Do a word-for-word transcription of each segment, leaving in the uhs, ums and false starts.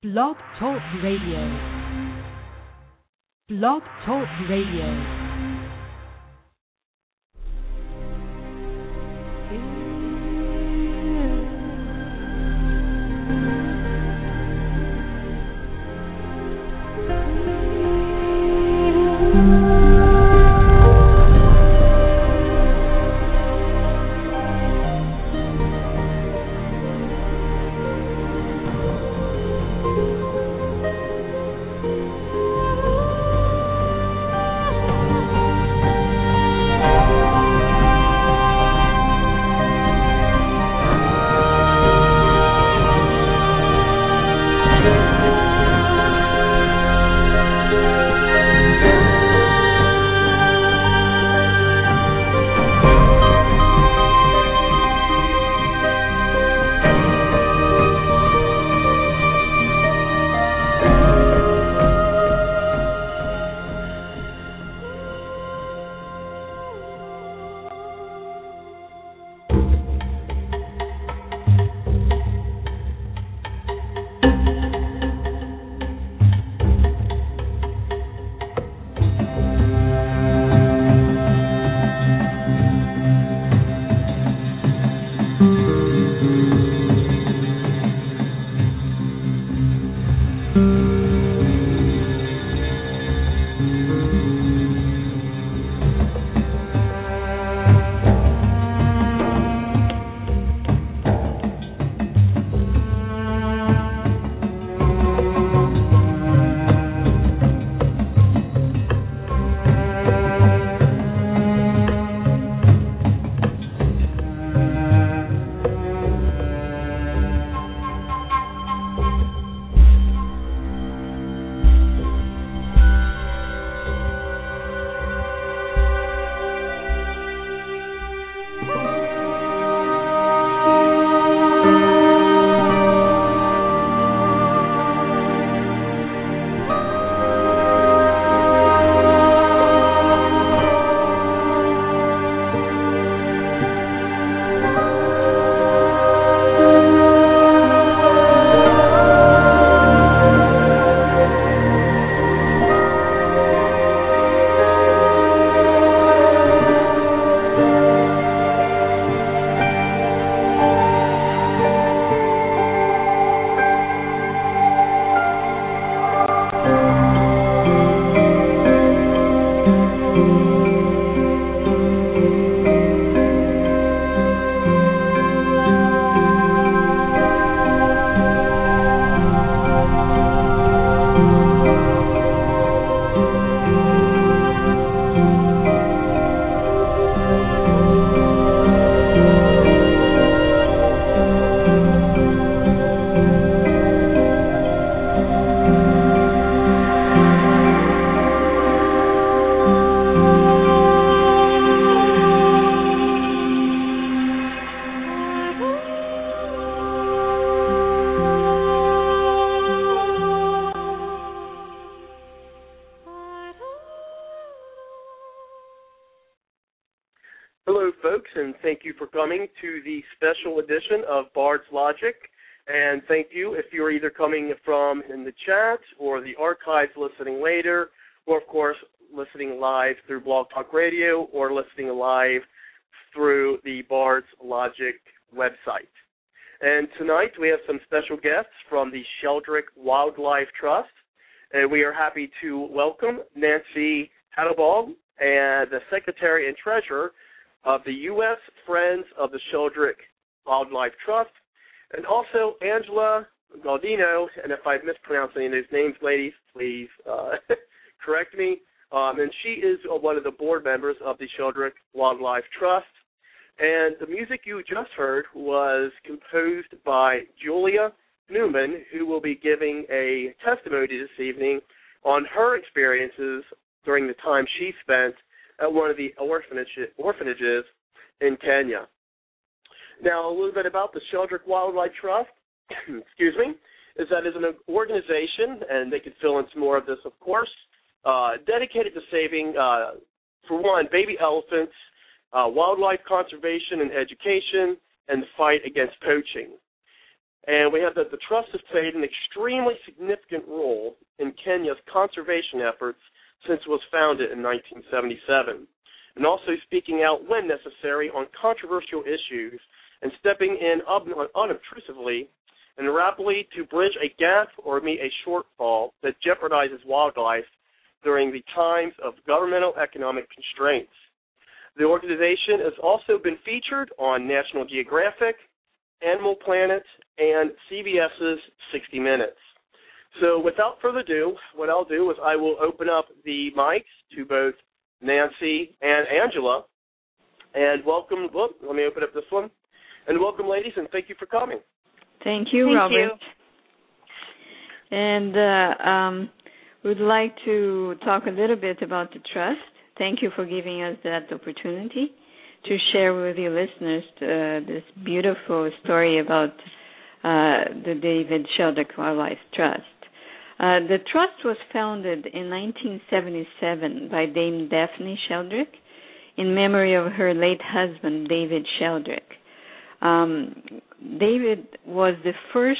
Blog Talk Radio. Blog Talk Radio. And thank you for coming to the special edition of Bard's Logic. And thank you if you're either coming from in the chat or the archives listening later, or, of course, listening live through Blog Talk Radio or listening live through the Bard's Logic website. And tonight we have some special guests from the Sheldrick Wildlife Trust. And we are happy to welcome Nancy Tattlebaugh, and the Secretary and Treasurer of the U S Friends of the Sheldrick Wildlife Trust, and also Angela Gaudino, and if I've mispronounced any of those names, ladies, please uh, correct me. Um, and she is one of the board members of the Sheldrick Wildlife Trust. And the music you just heard was composed by Julia Newman, who will be giving a testimony this evening on her experiences during the time she spent at one of the orphanage, orphanages in Kenya. Now, a little bit about the Sheldrick Wildlife Trust, excuse me, is that is an organization, and they could fill in some more of this, of course, uh, dedicated to saving, uh, for one, baby elephants, uh, wildlife conservation and education, and the fight against poaching. And we have that the trust has played an extremely significant Kenya's conservation efforts since it was founded in nineteen seventy-seven, and also speaking out when necessary on controversial issues and stepping in unobtrusively and rapidly to bridge a gap or meet a shortfall that jeopardizes wildlife during the times of governmental economic constraints. The organization has also been featured on National Geographic, Animal Planet, and CBS's sixty minutes. So without further ado, what I'll do is I will open up the mics to both Nancy and Angela. And welcome, look, let me open up this one. And welcome, ladies, and thank you for coming. Thank you, thank Robert. You. And uh, um, we'd like to talk a little bit about the trust. Thank you for giving us that opportunity to share with your listeners uh, this beautiful story about uh, the David Sheldrick Wildlife Trust. Uh, the trust was founded in nineteen seventy-seven by Dame Daphne Sheldrick in memory of her late husband, David Sheldrick. Um, David was the first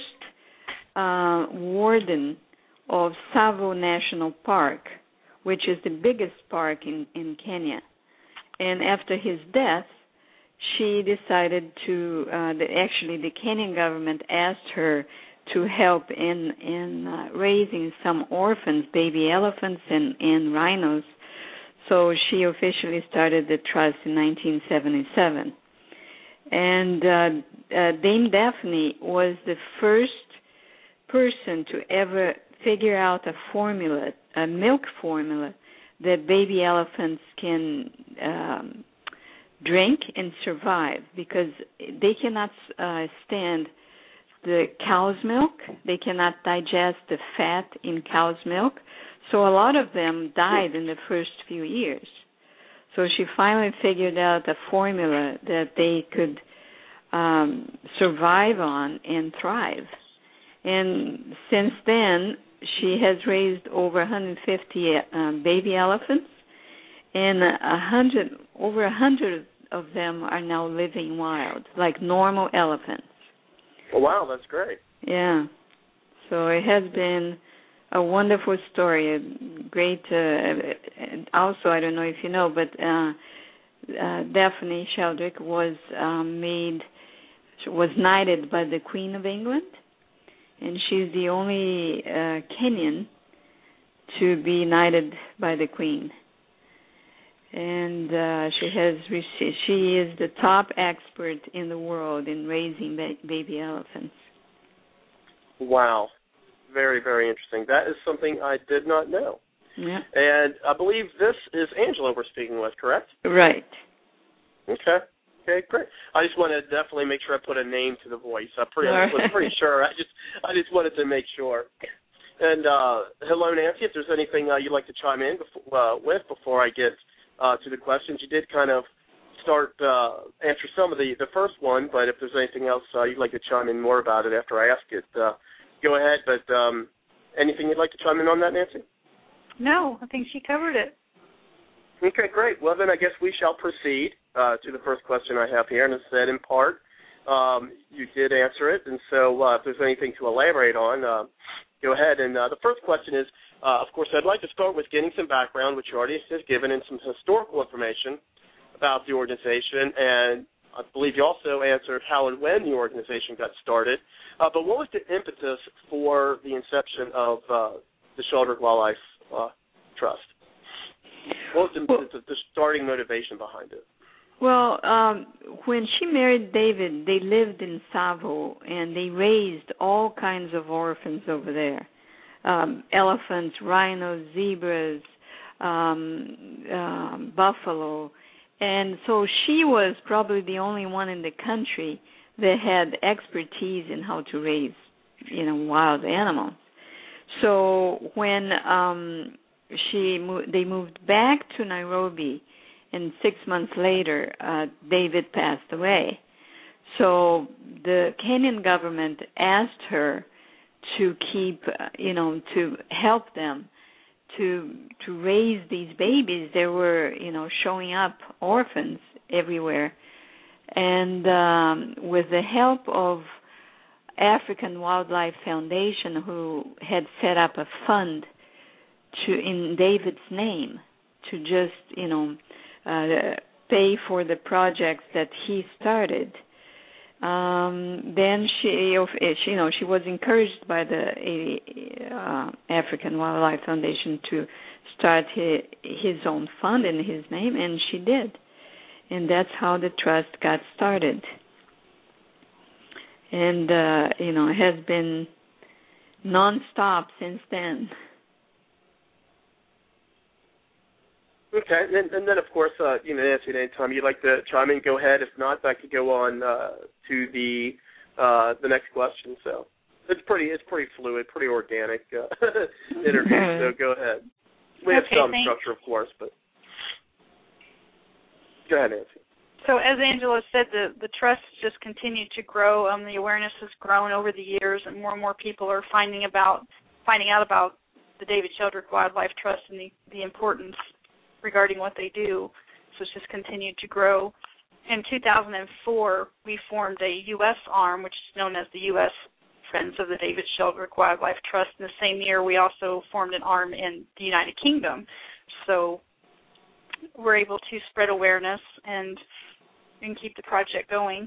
uh, warden of Tsavo National Park, which is the biggest park in, in Kenya. And after his death, she decided to, uh, the, actually the Kenyan government asked her to help in, in uh, raising some orphans, baby elephants and, and rhinos. So she officially started the trust in nineteen seventy-seven. And uh, uh, Dame Daphne was the first person to ever figure out a formula, a milk formula, that baby elephants can um, drink and survive, because they cannot uh, stand the cow's milk. They cannot digest the fat in cow's milk. So a lot of them died in the first few years. So she finally figured out a formula that they could um, survive on and thrive. And since then, she has raised over one hundred fifty uh, baby elephants, and a hundred, over one hundred of them are now living wild, like normal elephants. Oh, wow, that's great. Yeah. So it has been a wonderful story. A great, uh, also, I don't know if you know, but uh, uh, Daphne Sheldrick was um, made, was knighted by the Queen of England, and she's the only uh, Kenyan to be knighted by the Queen. And uh, she has received, she is the top expert in the world in raising ba- baby elephants. Wow. Very, very interesting. That is something I did not know. Yeah. And I believe this is Angela we're speaking with, correct? Right. Okay. Okay, great. I just want to definitely make sure I put a name to the voice. I pretty, I was pretty sure. I just I just wanted to make sure. And uh, hello, Nancy, if there's anything uh, you'd like to chime in before, uh, with before I get uh, to the questions. You did kind of start uh, answer some of the, the first one, but if there's anything else uh, you'd like to chime in more about it after I ask it, uh, go ahead. But um, anything you'd like to chime in on that, Nancy? No, I think she covered it. Okay, great. Well, then I guess we shall proceed uh, to the first question I have here. And it said, in part, um, you did answer it. And so uh, if there's anything to elaborate on, uh, go ahead. And uh, the first question is, uh, of course, I'd like to start with getting some background, which you already has given, and some historical information about the organization. And I believe you also answered how and when the organization got started. Uh, but what was the impetus for the inception of uh, the Sheldrick Wildlife uh, Trust? What was the, well, the, the starting motivation behind it? Well, um, when she married David, they lived in Tsavo, and they raised all kinds of orphans over there. Um, elephants, rhinos, zebras, um, um, buffalo. And so she was probably the only one in the country that had expertise in how to raise, you know, wild animals. So when um, she mo- they moved back to Nairobi, and six months later, uh, David passed away. So the Kenyan government asked her to keep, uh, you know, to help them to to raise these babies. There were, you know, showing up orphans everywhere. And um, with the help of African Wildlife Foundation, who had set up a fund to in David's name to just, you know, uh, pay for the projects that he started. Um, then she, she, you know, she was encouraged by the uh, African Wildlife Foundation to start his, his own fund in his name, and she did. And that's how the trust got started. And, uh, you know, has been nonstop since then. Okay, and, and then, of course, uh, you know, Nancy, anytime you'd like to chime in, go ahead. If not, I could go on uh, to the uh, the next question. So it's pretty it's pretty fluid, pretty organic uh, interview, so go ahead. We have okay, some thanks. structure, of course, but go ahead, Nancy. So as Angela said, the, the trust just continued to grow. Um, the awareness has grown over the years, and more and more people are finding about finding out about the David Sheldrick Wildlife Trust and the, the importance regarding what they do. So it's just continued to grow. In two thousand four, we formed a U S arm, which is known as the U S Friends of the David Sheldrick Wildlife Trust. In the same year, we also formed an arm in the United Kingdom. So we're able to spread awareness and, and keep the project going.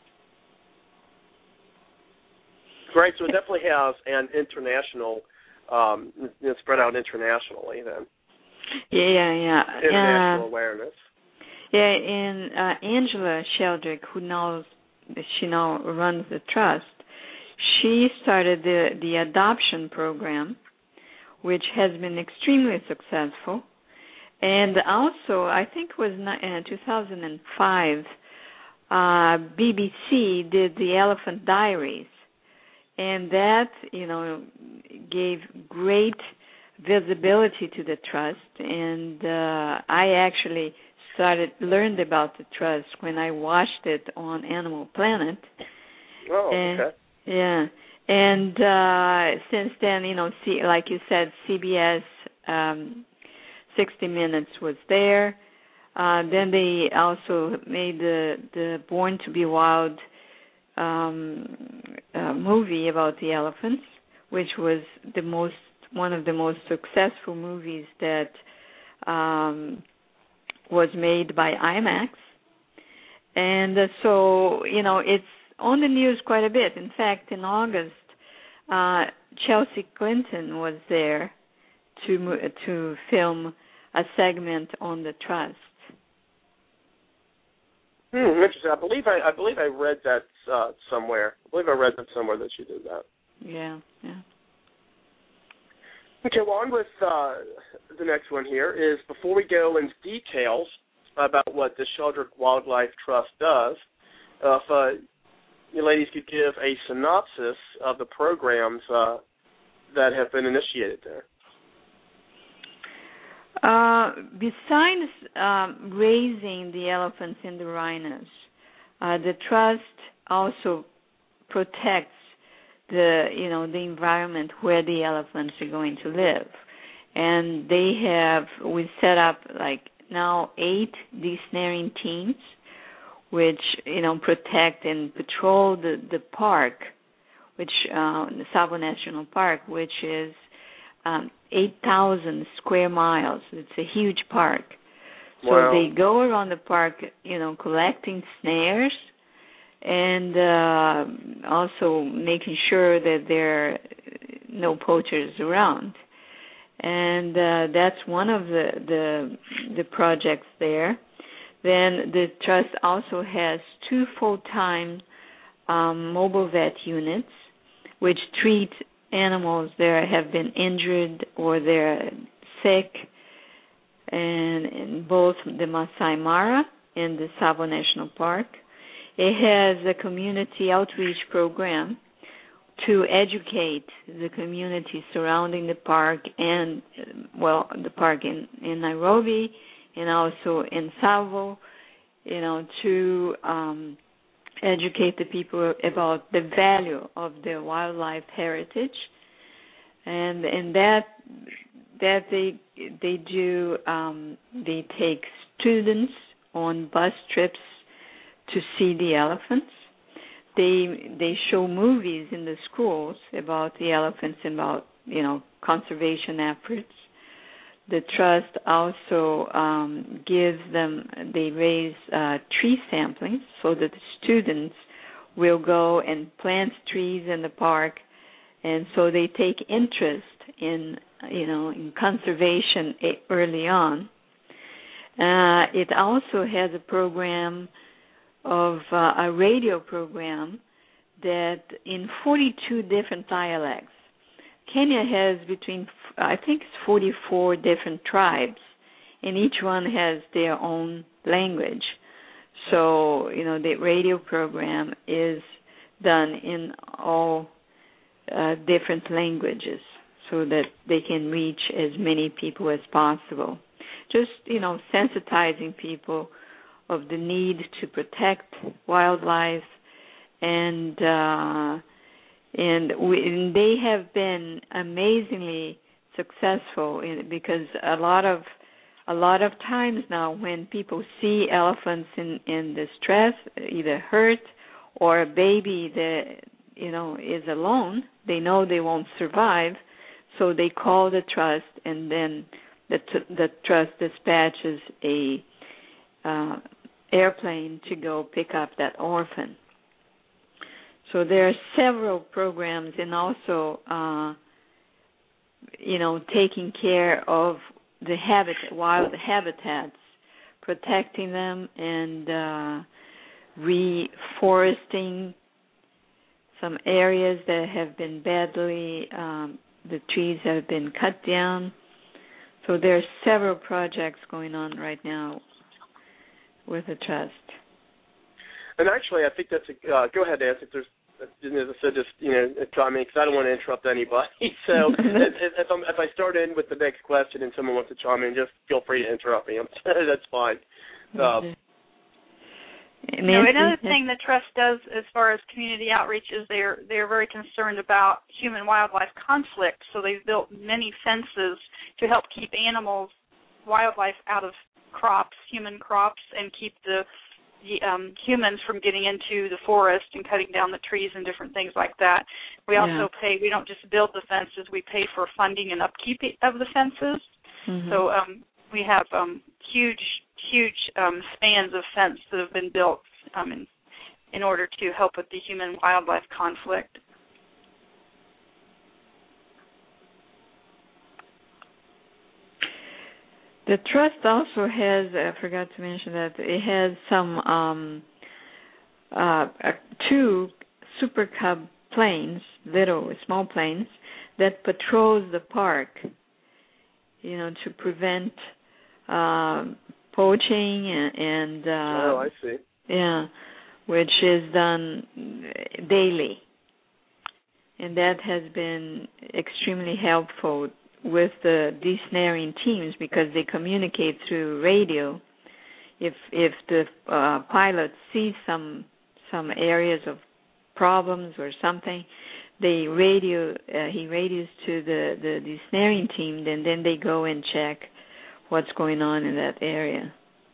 Great. So it definitely has an international, um, you know, spread out internationally then. Yeah, yeah, yeah. International uh, awareness. Yeah, and uh, Angela Sheldrick, who knows, she now runs the trust, she started the, the adoption program, which has been extremely successful. And also, I think it was in two thousand five, uh, B B C did the Elephant Diaries. And that, you know, gave great visibility to the trust, and uh, I actually started learned about the trust when I watched it on Animal Planet. Oh, and, okay. Yeah, and uh, since then, you know, see, like you said, C B S um, sixty minutes was there. Uh, then they also made the the Born to Be Wild um, uh, movie about the elephants, which was the most one of the most successful movies that um, was made by IMAX. And uh, so, you know, it's on the news quite a bit. In fact, in August, uh, Chelsea Clinton was there to to film a segment on the trust. Hmm, interesting. I believe I, I believe I read that uh, somewhere. I believe I read that somewhere that she did that. Yeah, yeah. Okay, well, on with uh, the next one here is, before we go into details about what the Sheldrick Wildlife Trust does, uh, if uh, you ladies could give a synopsis of the programs uh, that have been initiated there. Uh, besides um, raising the elephants and the rhinos, uh, the trust also protects the you know the environment where the elephants are going to live, and they have we set up like now eight desnaring teams, which you know protect and patrol the the park, which uh, the Tsavo National Park, which is um, eight thousand square miles. It's a huge park. So wow. They go around the park, you know, collecting snares, and uh, also making sure that there are no poachers around. And uh, that's one of the, the the projects there. Then the trust also has two full-time um, mobile vet units, which treat animals that have been injured or they're sick, and in both the Masai Mara and the Tsavo National Park. It has a community outreach program to educate the community surrounding the park and, well, the park in, in Nairobi and also in Tsavo, you know, to um, educate the people about the value of the wildlife heritage, and and that that they they do um, they take students on bus trips to see the elephants. They they show movies in the schools about the elephants and about you know conservation efforts. the trust also um, gives them, they raise uh, tree samplings so that the students will go and plant trees in the park, and so they take interest in, you know, in conservation early on. Uh, it also has a program of uh, a radio program that in forty-two different dialects. Kenya has between, I think it's forty-four different tribes, and each one has their own language. So, you know, the radio program is done in all uh, different languages so that they can reach as many people as possible. Just, you know, sensitizing people of the need to protect wildlife, and uh, and, we, and they have been amazingly successful in, because a lot of a lot of times now when people see elephants in, in distress, either hurt or a baby that, you know, is alone, they know they won't survive, so they call the trust, and then the, t- the trust dispatches a uh, airplane to go pick up that orphan. So there are several programs, and also, uh, you know, taking care of the habitat, wild habitats, protecting them, and uh, reforesting some areas that have been badly, um, the trees have been cut down. So there are several projects going on right now with the trust. And actually, I think that's a, uh, go ahead, Nancy, if there's, as I said, just, you know, chime in, because I don't want to interrupt anybody. So if, if, I'm, if I start in with the next question and someone wants to chime in, just feel free to interrupt me. That's fine. Uh, you know, another thing the Trust does as far as community outreach is they're, they're very concerned about human-wildlife conflict, so they've built many fences to help keep animals, wildlife out of crops, human crops, and keep the The, um, humans from getting into the forest and cutting down the trees and different things like that. We also yeah. pay, we don't just build the fences, we pay for funding and upkeep of the fences. Mm-hmm. So um, we have um, huge, huge um, spans of fence that have been built um, in, in order to help with the human-wildlife conflict. The trust also has, I forgot to mention that, it has some um, uh, uh, two Super Cub planes, little, small planes, that patrols the park, you know, to prevent uh, poaching and... and uh, oh, I see. Yeah, which is done daily. And that has been extremely helpful with the desnaring teams, because they communicate through radio. If if the uh, pilot sees some some areas of problems or something, they radio uh, he radios to the the desnaring team, and then they go and check what's going on in that area.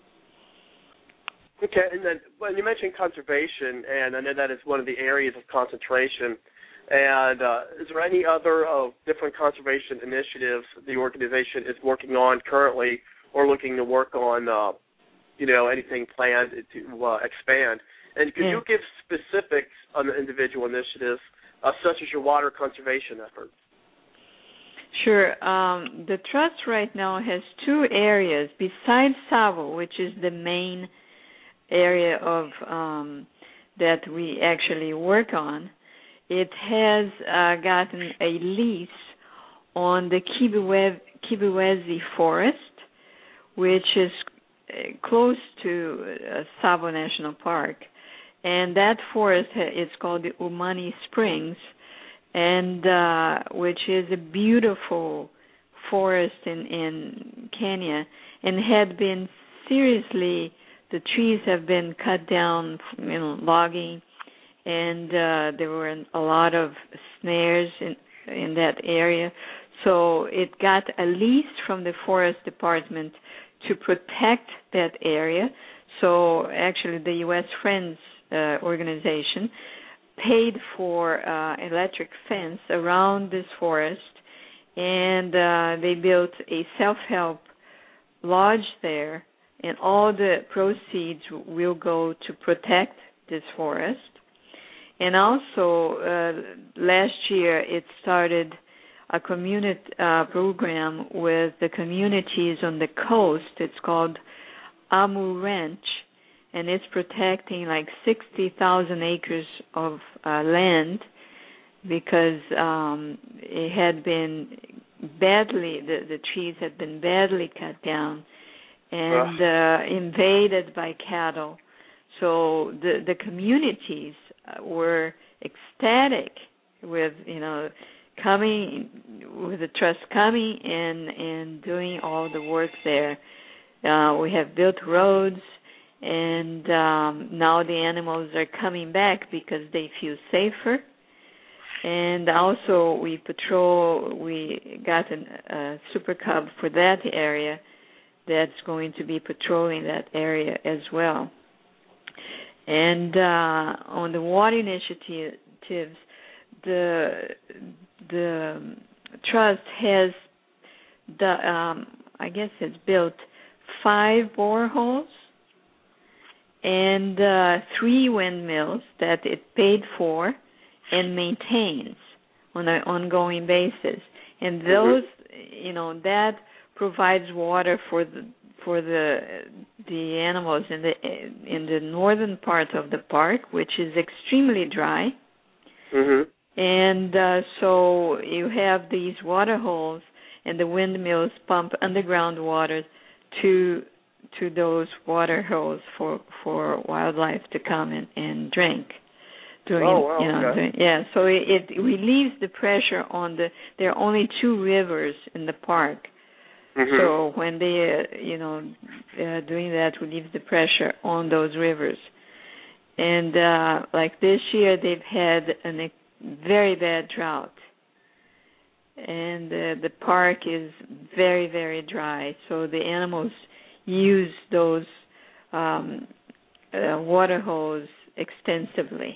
Okay, and then when you mentioned conservation, and I know that is one of the areas of concentration. And uh, is there any other uh, different conservation initiatives the organization is working on currently, or looking to work on, uh, you know, anything planned to uh, expand? And could yeah. you give specifics on the individual initiatives, uh, such as your water conservation efforts? Sure. Um, the Trust right now has two areas besides Tsavo, which is the main area of um, that we actually work on. It has uh, gotten a lease on the Kibwezi, Kibwezi Forest, which is uh, close to uh, Tsavo National Park. And that forest is called the Umani Springs, and uh, which is a beautiful forest in, in Kenya, and had been seriously, the trees have been cut down, you know, logging, and uh, there were a lot of snares in in that area. So it got a lease from the forest department to protect that area. So actually the U S Friends uh, organization paid for uh, electric fence around this forest, and uh, they built a self-help lodge there, and all the proceeds will go to protect this forest. And also, uh, last year it started a community uh, program with the communities on the coast. It's called Amu Ranch, and it's protecting like sixty thousand acres of uh, land because um, it had been badly, the, the trees had been badly cut down and uh, invaded by cattle. So the, the communities were ecstatic with, you know, coming, with the trust coming in and doing all the work there. Uh, we have built roads, and um, now the animals are coming back because they feel safer. And also we patrol, we got an, a super cub for that area that's going to be patrolling that area as well. And uh, on the water initiatives, the the trust has the um, I guess it's built five boreholes and uh, three windmills that it paid for and maintains on an ongoing basis. And those, you know, that provides water for the for the the animals in the in the northern part of the park, which is extremely dry. Mm-hmm. And uh, so you have these water holes, and the windmills pump underground water to to those water holes for, for wildlife to come and, and drink. During, oh, wow, you know, okay. during, yeah, so it, it relieves the pressure on the. There are only two rivers in the park. Mm-hmm. So when they, uh, you know, uh, doing that relieves the pressure on those rivers. And uh, like this year, they've had a very bad drought, and uh, the park is very, very dry. So the animals use those um, uh, water holes extensively.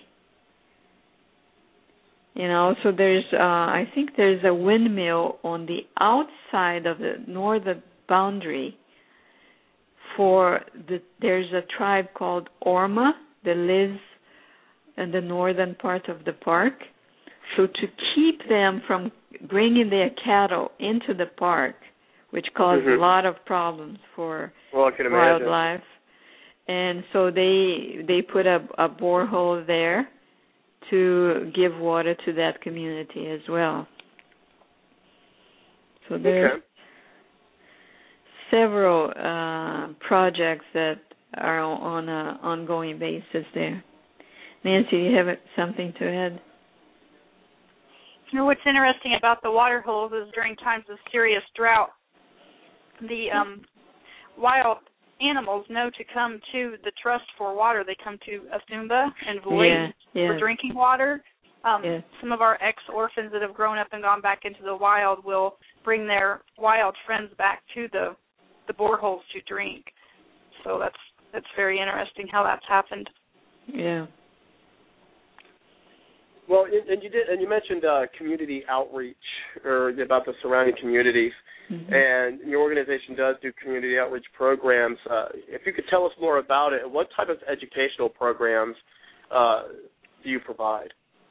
You know, so there's, uh, I think there's a windmill on the outside of the northern boundary for the, there's a tribe called Orma that lives in the northern part of the park. So to keep them from bringing their cattle into the park, which caused mm-hmm. a lot of problems for well, I can wildlife. And so they they put a, a borehole there to give water to that community as well. So there's okay. several uh, projects that are on an ongoing basis there. Nancy, do you have something to add? You know, what's interesting about the water holes is during times of serious drought, the um, wild animals know to come to the trust for water. They come to Asumba and Voi yeah, yeah. for drinking water. Um, yeah. Some of our ex-orphans that have grown up and gone back into the wild will bring their wild friends back to the, the boreholes to drink. So that's that's very interesting how that's happened. Yeah. Well, and you did, and you mentioned uh, community outreach, or about the surrounding communities, mm-hmm. and your organization does do community outreach programs. Uh, if you could tell us more about it, what type of educational programs uh, do you provide?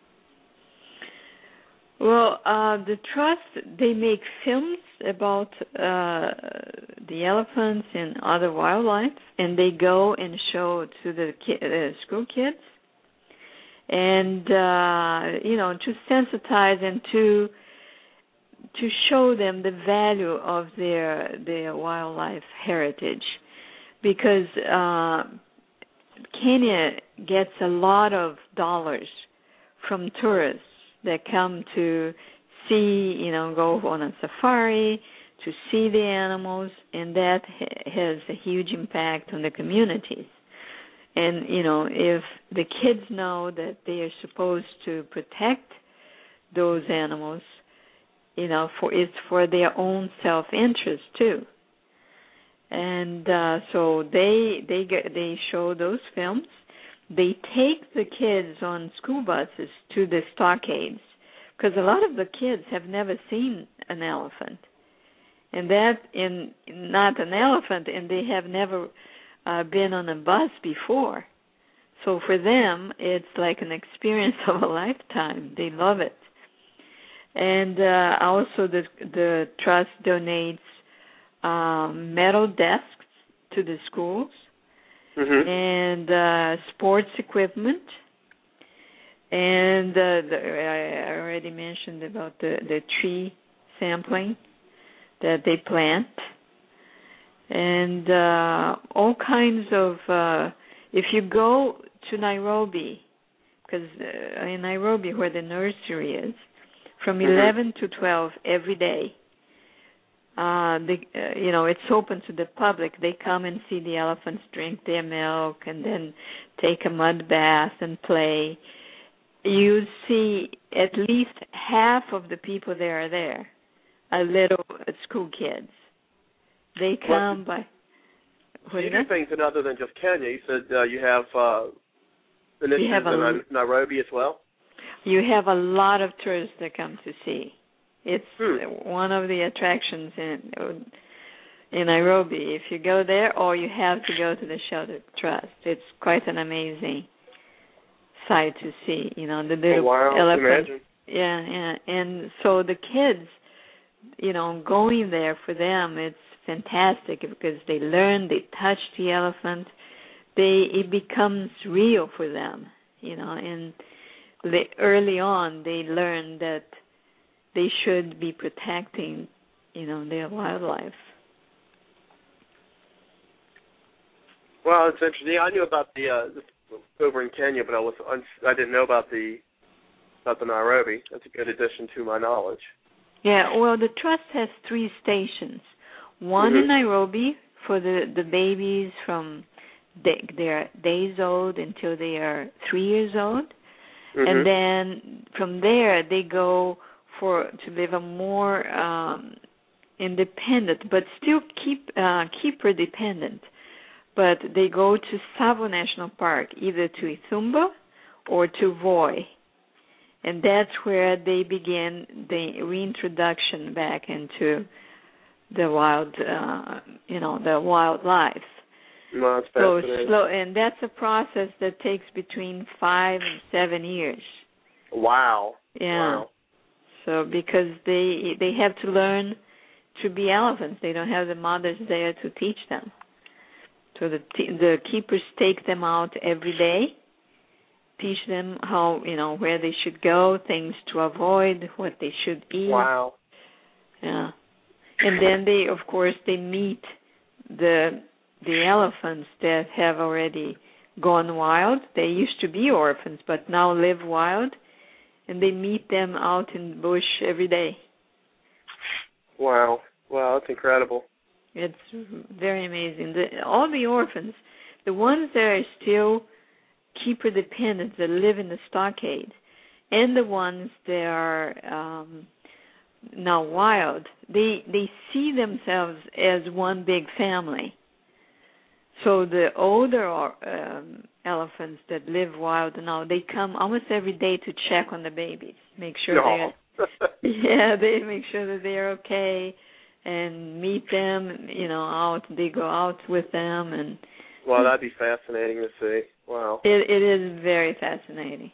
Well, uh, the trust, they make films about uh, the elephants and other wildlife, and they go and show to the ki- uh, school kids. And, uh, you know, to sensitize and to to show them the value of their their wildlife heritage. Because uh, Kenya gets a lot of dollars from tourists that come to see, you know, go on a safari, to see the animals, and that ha- has a huge impact on the communities. And, you know, if the kids know that they are supposed to protect those animals, you know, for it's for their own self-interest too. And uh, so they they get, they show those films. They take the kids on school buses to the stockades, because a lot of the kids have never seen an elephant, and that in not an elephant, and they have never uh, been on a bus before. So for them, it's like an experience of a lifetime. They love it. And uh, also the the trust donates um, metal desks to the schools, mm-hmm. and uh, sports equipment. And uh, the, I already mentioned about the, the tree sampling that they plant. And uh, all kinds of, uh, if you go to Nairobi, because uh, in Nairobi where the nursery is, from mm-hmm. eleven to twelve every day, uh, they, uh, you know, it's open to the public. They come and see the elephants drink their milk and then take a mud bath and play. You see at least half of the people that are there are little school kids. They come well, by... What you do things in other than just Kenya. You said uh, you have uh, initiatives have a, in Nairobi as well? You have a lot of tourists that come to see. It's hmm. one of the attractions in in Nairobi. If you go there, or you have to go to the Shelter Trust. It's quite an amazing sight to see. You know, the little oh, wow. elephants. Imagine. Yeah, yeah. And so the kids, you know, going there for them, it's fantastic because they learn, they touch the elephant, they it becomes real for them, you know, and they, early on they learn that they should be protecting, you know, their wildlife. Well, it's interesting. I knew about the uh, over in Kenya, but I was I didn't know about the about the Nairobi. That's a good addition to my knowledge. Yeah, well, the trust has three stations. One mm-hmm. in Nairobi for the, the babies from they, their days old until they are three years old. Mm-hmm. And then from there they go for to live a more um, independent, but still keep uh, keeper dependent. But they go to Tsavo National Park, either to Ithumba or to Voi. And that's where they begin the reintroduction back into the wild, uh, you know, the wildlife. No, that's so fascinating. slow, and that's a process that takes between five and seven years. Wow. Yeah. Wow. So because they they have to learn to be elephants, they don't have the mothers there to teach them. So the the keepers take them out every day, teach them how, you know, where they should go, things to avoid, what they should eat. Wow. Yeah. And then they, of course, they meet the the elephants that have already gone wild. They used to be orphans, but now live wild, and they meet them out in the bush every day. Wow. Wow, that's incredible. It's very amazing. The, all the orphans, the ones that are still keeper dependent, that live in the stockade, and the ones that are um, now wild, they they see themselves as one big family. So the older um, elephants that live wild now, they come almost every day to check on the babies, make sure no. they're yeah, they make sure that they're okay, and meet them. You know, out they go out with them, and well, that'd be fascinating to see. Wow, it it is very fascinating.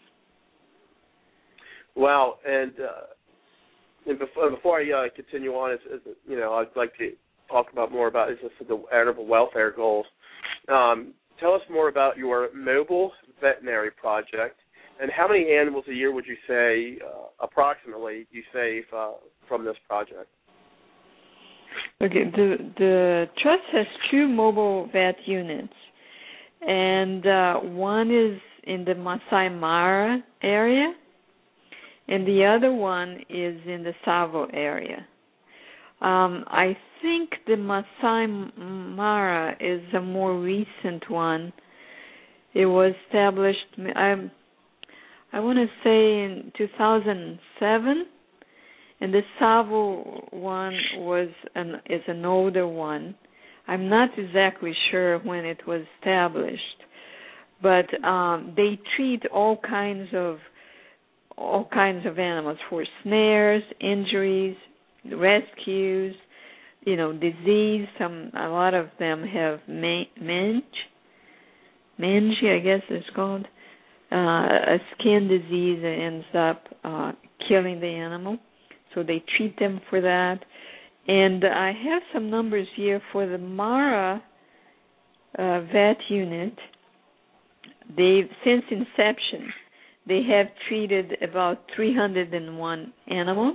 Wow, and. Uh, And before, before I uh, continue on, as, as, you know, I'd like to talk about more about is the animal welfare goals. Um, tell us more about your mobile veterinary project, and how many animals a year would you say, uh, approximately, you save uh, from this project? Okay, the the trust has two mobile vet units, and uh, one is in the Masai Mara area, and the other one is in the Tsavo area. Um, I think the Masai Mara is a more recent one. It was established, I, I want to say, in two thousand seven, and the Tsavo one was an, is an older one. I'm not exactly sure when it was established, but um, they treat all kinds of all kinds of animals for snares, injuries, rescues, you know, disease. Some a lot of them have mange, mange, I guess it's called, uh, a skin disease that ends up uh, killing the animal. So they treat them for that. And I have some numbers here for the Mara uh, vet unit. They've since inception, they have treated about three hundred one animals,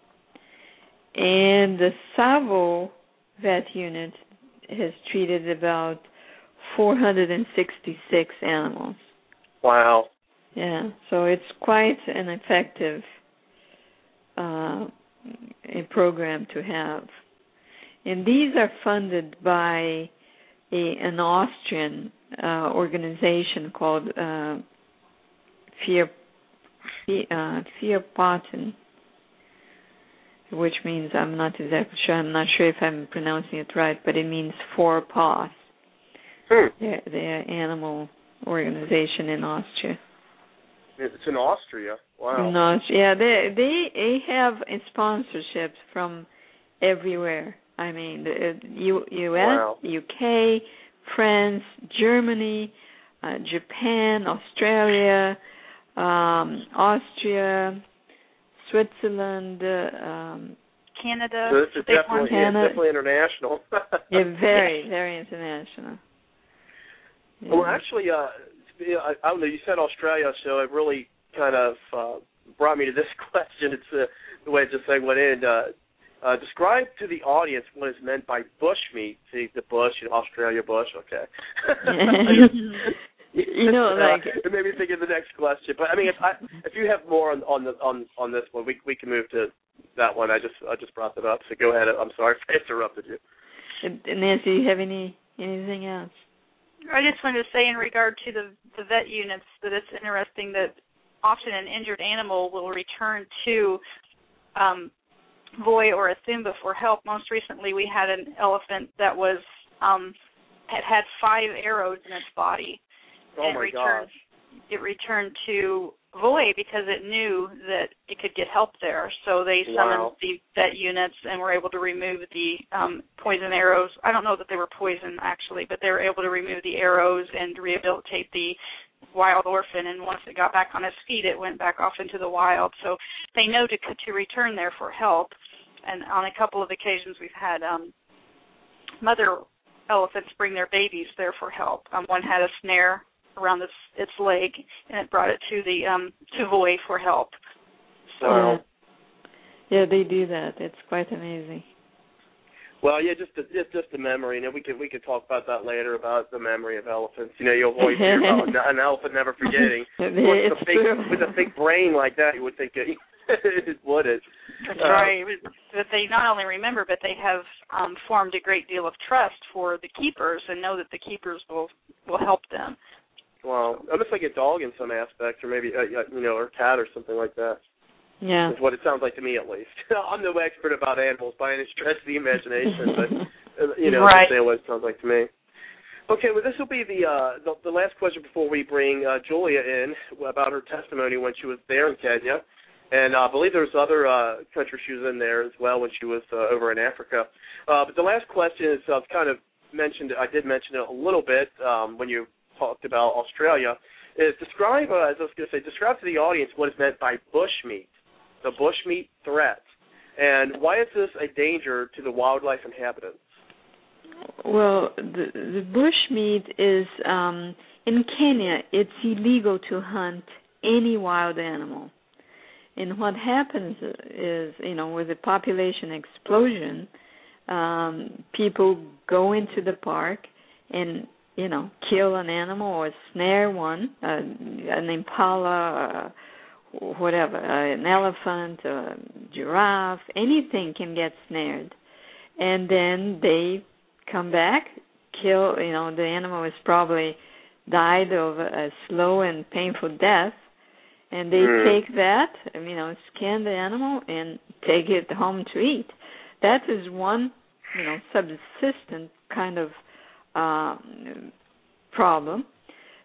and the Savo vet unit has treated about four hundred sixty-six animals. Wow. Yeah, so it's quite an effective uh, a program to have. And these are funded by a, an Austrian uh, organization called uh, Vier, uh, Vierpoten, which means, I'm not exactly sure, I'm not sure if I'm pronouncing it right, but it means four paws. Hmm. They're, they're an animal organization in Austria. It's in Austria. Wow. In Austria, yeah, they, they they have sponsorships from everywhere. I mean, the U, U S, wow. U K, France, Germany, uh, Japan, Australia, um, Austria, Switzerland, uh, um, Canada. So this is definitely, yeah, Canada. definitely international. Yeah, very, very international. Yeah. Well, actually, uh, I, I don't know, you said Australia, so it really kind of uh, brought me to this question. It's uh, the way it just segued in. Uh, uh, describe to the audience what is meant by bushmeat. See, the bush, you know, Australia bush, okay. You know, like uh, it made me think of the next question. But I mean, if I, if you have more on on the, on on this one, we we can move to that one. I just I just brought that up. So go ahead. I'm sorry if I interrupted you. Nancy, do you have any anything else? I just wanted to say in regard to the the vet units that it's interesting that often an injured animal will return to um, Voi or Athumba for help. Most recently, we had an elephant that was um, had had five arrows in its body. Oh and my returned, gosh! It returned to Voi because it knew that it could get help there. So they summoned Wow. the vet units and were able to remove the um, poison arrows. I don't know that they were poison actually, but they were able to remove the arrows and rehabilitate the wild orphan. And once it got back on its feet, it went back off into the wild. So they know to to return there for help. And on a couple of occasions, we've had um, mother elephants bring their babies there for help. Um, one had a snare around its its leg, and it brought it to the um, to Voi for help. So, wow. Yeah. yeah, they do that. It's quite amazing. Well, yeah, just a, just just a memory. You know, we could we could talk about that later about the memory of elephants. You know, you'll always hear about an elephant never forgetting. Of course, with, a big, with a big brain like that, you would think it, it would. It. That's uh, right. That they not only remember, but they have um, formed a great deal of trust for the keepers and know that the keepers will will help them. Well, almost like a dog in some aspects, or maybe uh, you know, or a cat or something like that. Yeah, is what it sounds like to me, at least. I'm no expert about animals by any stretch of the imagination, but you know, right. understand what it sounds like to me. Okay, well, this will be the uh, the, the last question before we bring uh, Julia in about her testimony when she was there in Kenya, and uh, I believe there was other uh, countries she was in there as well when she was uh, over in Africa. Uh, but the last question is uh, kind of mentioned. I did mention it a little bit um, when you talked about Australia. Is describe, uh, as I was going to say, describe to the audience what is meant by bushmeat. The bushmeat threat, and why is this a danger to the wildlife inhabitants? Well, the, the bushmeat is, um, in Kenya, it's illegal to hunt any wild animal. And what happens is, you know, with the population explosion, um, people go into the park and, you know, kill an animal or snare one, uh, an impala, uh, whatever, uh, an elephant, a giraffe, anything can get snared. And then they come back, kill, you know, the animal has probably died of a slow and painful death, and they mm. take that, you know, scan the animal and take it home to eat. That is one, you know, subsistent kind of um, problem.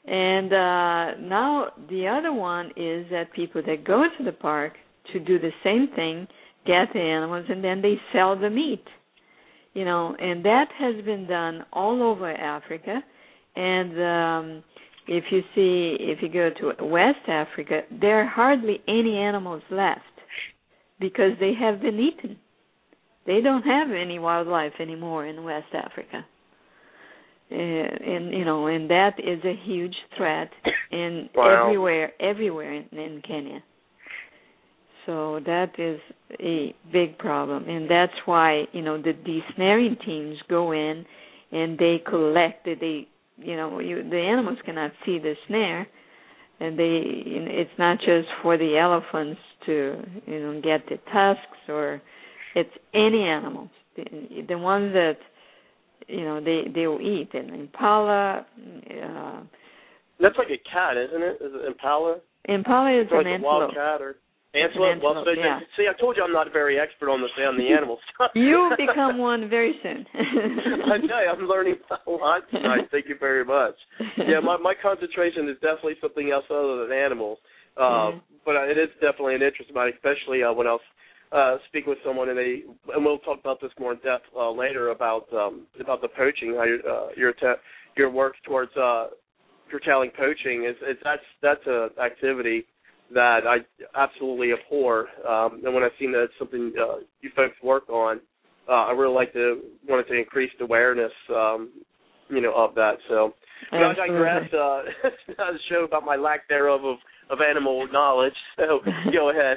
And uh, now the other one is that people that go to the park to do the same thing, get the animals, and then they sell the meat. You know, and that has been done all over Africa. And um, if you see, if you go to West Africa, there are hardly any animals left because they have been eaten. They don't have any wildlife anymore in West Africa. Uh, and you know, and that is a huge threat in wow. everywhere, everywhere in, in Kenya. So that is a big problem, and that's why you know the desnaring teams go in and they collect. They, you know, you, the animals cannot see the snare, and they. You know, it's not just for the elephants to you know get the tusks, or it's any animals. The, the ones that you know they they will eat, and impala. Uh, That's like a cat, isn't it? Is it impala? Impala is it's like an a antelope. Wild cat or antelope. Well, so, yeah. See, I told you I'm not very expert on the on the animal stuff. You'll become one very soon. I know. I'm learning a lot tonight. Thank you very much. Yeah, my my concentration is definitely something else other than animals. Uh, mm-hmm. But it is definitely an interest of mine, especially uh, when I was uh, speaking with someone, and they and we'll talk about this more in depth uh, later about um, about the poaching, how your uh, your te- your work towards uh, curtailing poaching is, is that's that's an activity that I absolutely abhor. Um, and when I've seen that it's something uh, you folks work on, uh, I really like to wanted to increase the awareness, um, you know, of that. So I digress. Uh, it's not a show about my lack thereof of, of animal knowledge. So go ahead.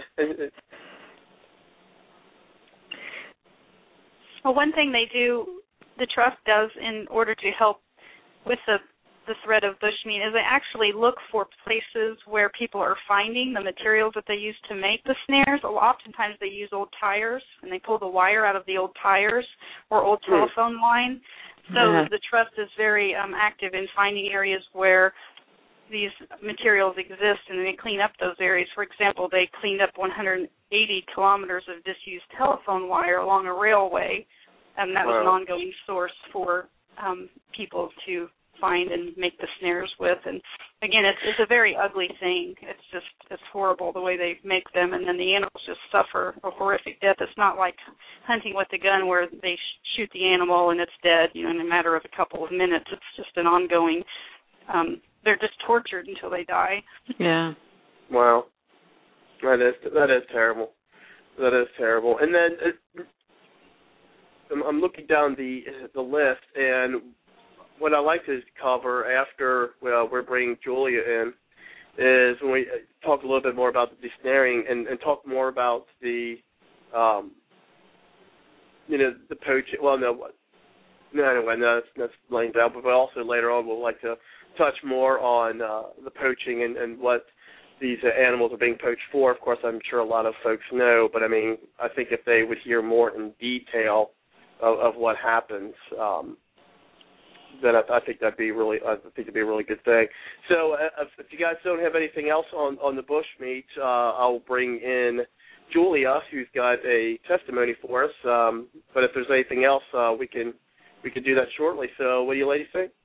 Well, one thing they do, the trust does in order to help with the the threat of bushmeat is they actually look for places where people are finding the materials that they use to make the snares. Oftentimes they use old tires, and they pull the wire out of the old tires or old telephone line. So yeah. the trust is very um, active in finding areas where these materials exist, and they clean up those areas. For example, they cleaned up one hundred eighty kilometers of disused telephone wire along a railway, and that was wow. an ongoing source for um, people to find and make the snares with. And again, it's, it's a very ugly thing. It's just, it's horrible the way they make them, and then the animals just suffer a horrific death. It's not like hunting with a gun where they sh- shoot the animal and it's dead, you know, in a matter of a couple of minutes. It's just an ongoing, um, they're just tortured until they die. Yeah. Wow. That is, that is terrible. That is terrible. And then uh, I'm looking down the the list, and what I like to cover after well, we're bringing Julia in is when we talk a little bit more about the desnaring and, and talk more about the, um, you know, the poaching. Well, no, no, anyway, no, that's, that's laying down. But also later on, we'll like to touch more on uh, the poaching and, and what these uh, animals are being poached for. Of course, I'm sure a lot of folks know, but I mean, I think if they would hear more in detail of, of what happens, um, then I, I think that'd be really, I think it'd be a really good thing. So, uh, if, if you guys don't have anything else on, on the bushmeat, uh, I'll bring in Julia, who's got a testimony for us. Um, but if there's anything else, uh, we can we can do that shortly. So, what do you ladies think?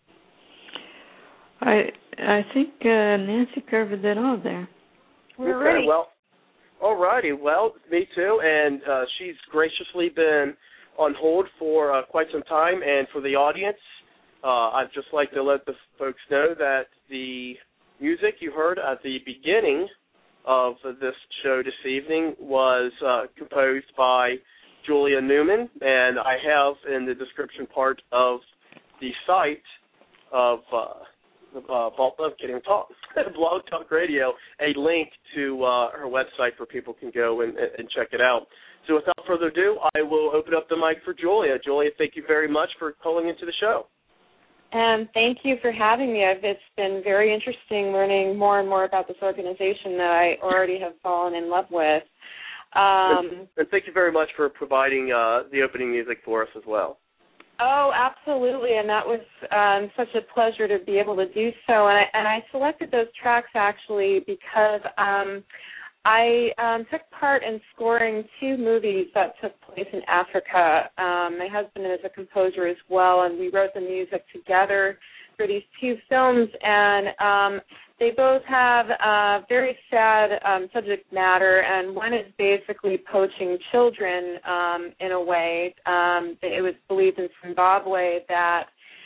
I I think uh, Nancy covered it all there. We're okay, ready. Well, all righty. Well, me too. And uh, she's graciously been on hold for uh, quite some time. And for the audience, uh, I'd just like to let the folks know that the music you heard at the beginning of this show this evening was uh, composed by Julia Newman. And I have in the description part of the site of uh, Uh, I'm kidding, talk, Blog Talk Radio, a link to uh, her website where people can go and, and check it out. So without further ado, I will open up the mic for Julia. Julia, thank you very much for calling into the show. And thank you for having me. It's been very interesting learning more and more about this organization that I already have fallen in love with. Um, and, and thank you very much for providing uh, the opening music for us as well. Oh, absolutely, and that was um, such a pleasure to be able to do so. And I, and I selected those tracks actually because um, I um, took part in scoring two movies that took place in Africa. Um, my husband is a composer as well, and we wrote the music together for these two films, and um, they both have uh, very sad um, subject matter, and one is basically poaching children um, in a way. Um, it was believed in Zimbabwe that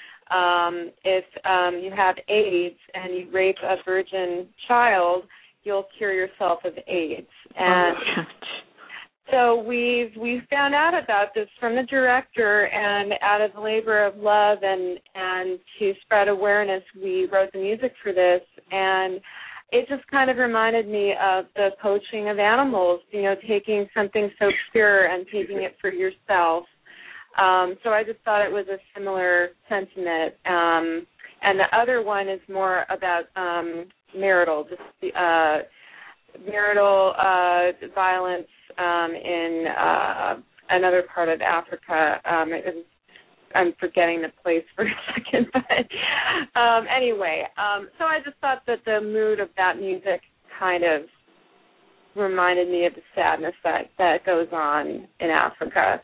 um, if um, you have AIDS and you rape a virgin child, you'll cure yourself of AIDS. And oh, so we've we found out about this from the director, and out of the labor of love and and to spread awareness, we wrote the music for this, and it just kind of reminded me of the poaching of animals, you know, taking something so pure and taking it for yourself. Um, so I just thought it was a similar sentiment. Um, and the other one is more about um, marital, just the, uh, marital uh, violence um, in uh, another part of Africa. Um, it was, I'm forgetting the place for a second, but um, anyway. Um, so I just thought that the mood of that music kind of reminded me of the sadness that, that goes on in Africa.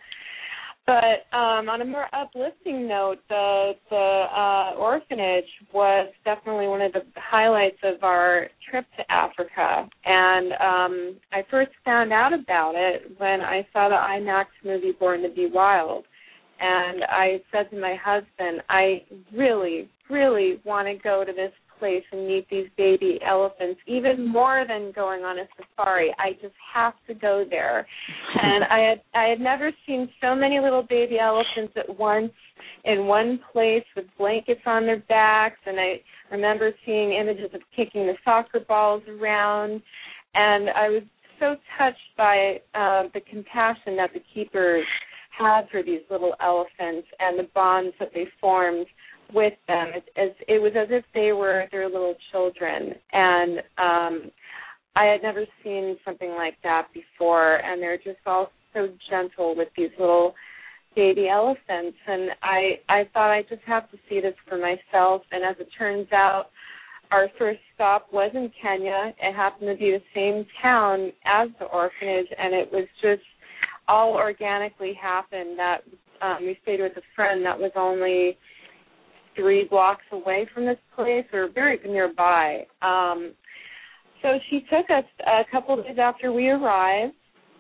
But um, on a more uplifting note, the, the uh, orphanage was definitely one of the highlights of our trip to Africa. And um, I first found out about it when I saw the IMAX movie Born to Be Wild. And I said to my husband, I really, really want to go to this place and meet these baby elephants, even more than going on a safari. I just have to go there. And I had I had never seen so many little baby elephants at once in one place with blankets on their backs, and I remember seeing images of kicking the soccer balls around, and I was so touched by uh, the compassion that the keepers had for these little elephants and the bonds that they formed with them. It, as, it was as if they were their little children, and um, I had never seen something like that before, and they're just all so gentle with these little baby elephants, and I, I thought I just have to see this for myself, and as it turns out, our first stop was in Kenya. It happened to be the same town as the orphanage, and it was just all organically happened that um, we stayed with a friend that was only three blocks away from this place, or very nearby. Um, so she took us a couple of days after we arrived,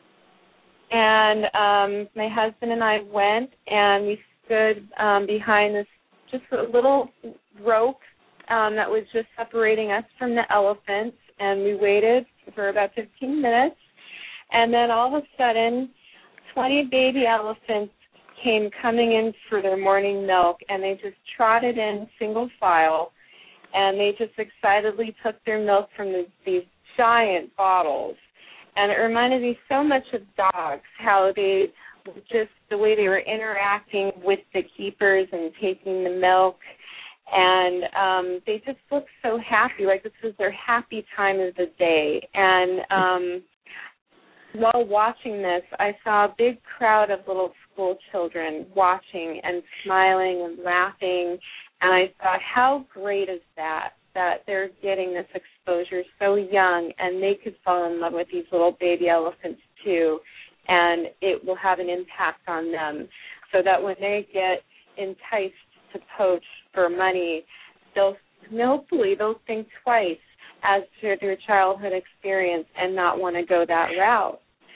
and um, my husband and I went, and we stood um, behind this just a little rope um, that was just separating us from the elephants, and we waited for about fifteen minutes, and then all of a sudden, twenty baby elephants came coming in for their morning milk, and they just trotted in single file, and they just excitedly took their milk from the, these giant bottles. And it reminded me so much of dogs, how they just, the way they were interacting with the keepers and taking the milk, and um, they just looked so happy, like this was their happy time of the day. And um, while watching this, I saw a big crowd of little school children watching and smiling and laughing, and I thought, how great is that, that they're getting this exposure so young, and they could fall in love with these little baby elephants too, and it will have an impact on them, so that when they get enticed to poach for money, they'll hopefully they'll think twice as to their childhood experience and not want to go that route.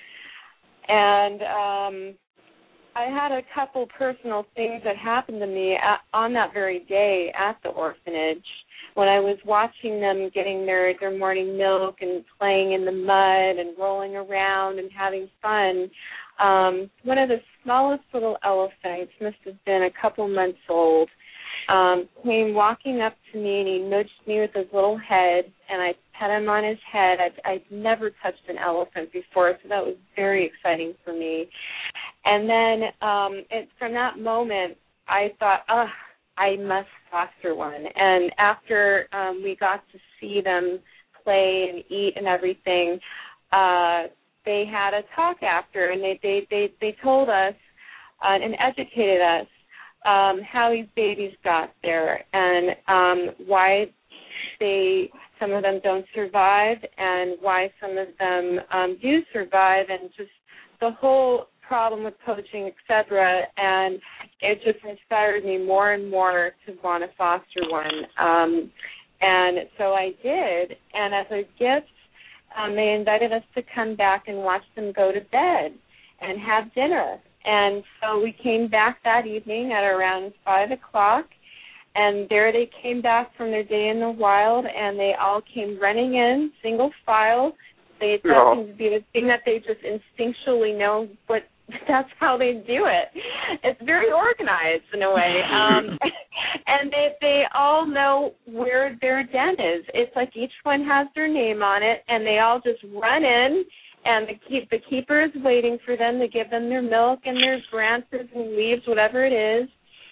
And um, I had a couple personal things that happened to me at, on that very day at the orphanage when I was watching them getting their, their morning milk and playing in the mud and rolling around and having fun. Um, one of the smallest little elephants, must have been a couple months old, Um, came walking up to me, and he nudged me with his little head, and I pet him on his head. I'd, I'd never touched an elephant before, so that was very exciting for me. And then um, it, from that moment, I thought, oh, I must foster one. And after um, we got to see them play and eat and everything, uh, they had a talk after, and they, they, they, they told us uh, and educated us Um, how these babies got there and um, why they, some of them don't survive and why some of them um, do survive, and just the whole problem with poaching, et cetera. And it just inspired me more and more to want to foster one. Um, and so I did. And as a gift, um, they invited us to come back and watch them go to bed and have dinner. And so we came back that evening at around five o'clock, and there they came back from their day in the wild, and they all came running in, single file. They, that no. seems to be the thing that they just instinctually know, but that's how they do it. It's very organized in a way. Um, and they they all know where their den is. It's like each one has their name on it, and they all just run in, and the, keep, the keeper is waiting for them to give them their milk and their branches and leaves, whatever it is.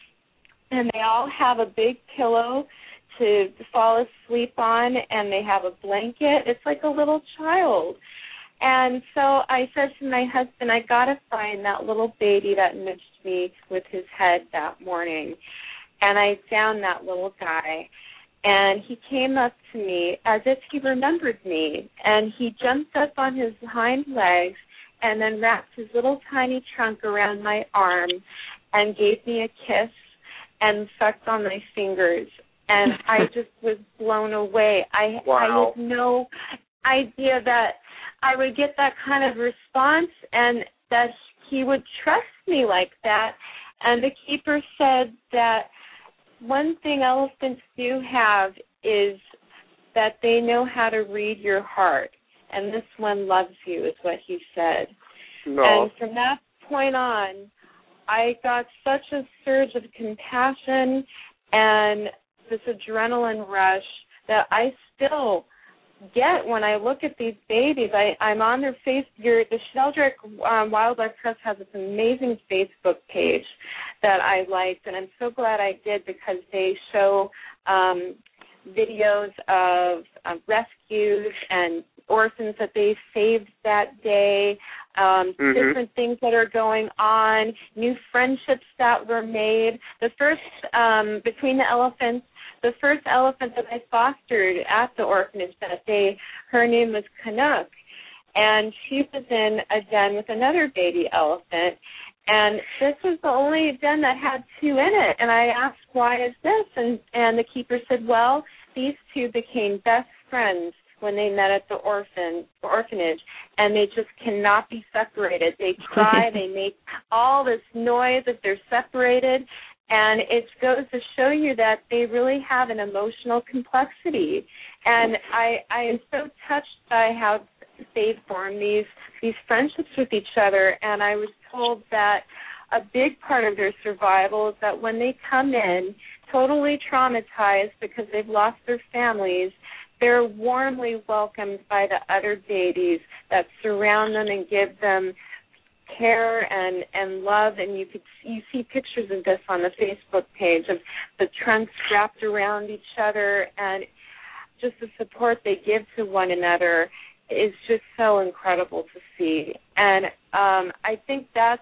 And they all have a big pillow to fall asleep on, and they have a blanket. It's like a little child. And so I said to my husband, I got to find that little baby that nudged me with his head that morning. And I found that little guy. And he came up to me as if he remembered me. And he jumped up on his hind legs and then wrapped his little tiny trunk around my arm and gave me a kiss and sucked on my fingers. And I just was blown away. I, wow. I had no idea that I would get that kind of response and that he would trust me like that. And the keeper said that one thing elephants do have is that they know how to read your heart. And this one loves you, is what he said. No. And from that point on, I got such a surge of compassion and this adrenaline rush that I still get when I look at these babies. I, I'm on their face. Your, the Sheldrick um, Wildlife Trust has this amazing Facebook page that I liked, and I'm so glad I did because they show um, videos of uh, rescues and orphans that they saved that day, um, mm-hmm. different things that are going on, new friendships that were made. The first, um, between the elephants, the first elephant that I fostered at the orphanage that day, her name was Canuck, and she was in a den with another baby elephant, and this was the only den that had two in it. And I asked, why is this? And, and the keeper said, well, these two became best friends when they met at the orphan orphanage, and they just cannot be separated. They cry, they make all this noise if they're separated, and it goes to show you that they really have an emotional complexity. And I, I am so touched by how they form these these friendships with each other, and I was told that a big part of their survival is that when they come in totally traumatized because they've lost their families, they're warmly welcomed by the other babies that surround them and give them care and, and love. And you could you see pictures of this on the Facebook page of the trunks wrapped around each other, and just the support they give to one another is just so incredible to see. And um, I think that's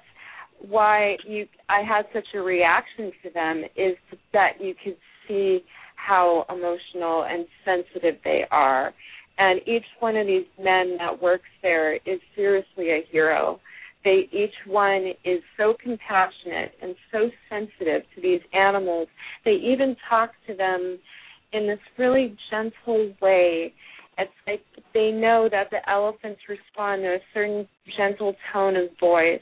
why you I had such a reaction to them, is that you could see how emotional and sensitive they are. And each one of these men that works there is seriously a hero. They each one is so compassionate and so sensitive to these animals. They even talk to them in this really gentle way. It's like they know that the elephants respond to a certain gentle tone of voice.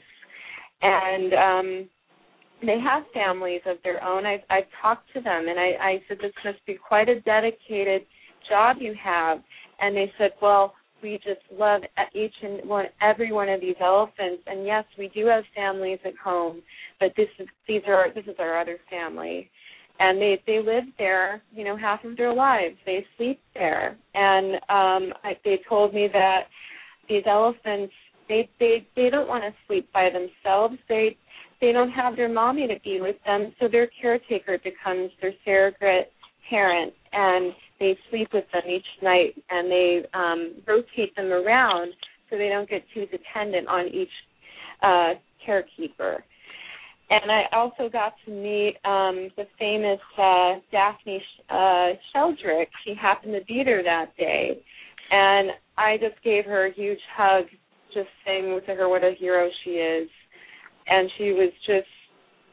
And um they have families of their own. I've, I've talked to them, and I, I said, this must be quite a dedicated job you have. And they said, well, we just love each and one, every one of these elephants. And yes, we do have families at home, but this is these are this is our other family. And they they live there, you know, half of their lives. They sleep there. And um, I, they told me that these elephants, they they they don't want to sleep by themselves. They They don't have their mommy to be with them, so their caretaker becomes their surrogate parent, and they sleep with them each night, and they um, rotate them around so they don't get too dependent on each uh, carekeeper. And I also got to meet um, the famous uh, Daphne uh, Sheldrick. She happened to be there that day, and I just gave her a huge hug, just saying to her what a hero she is. And she was just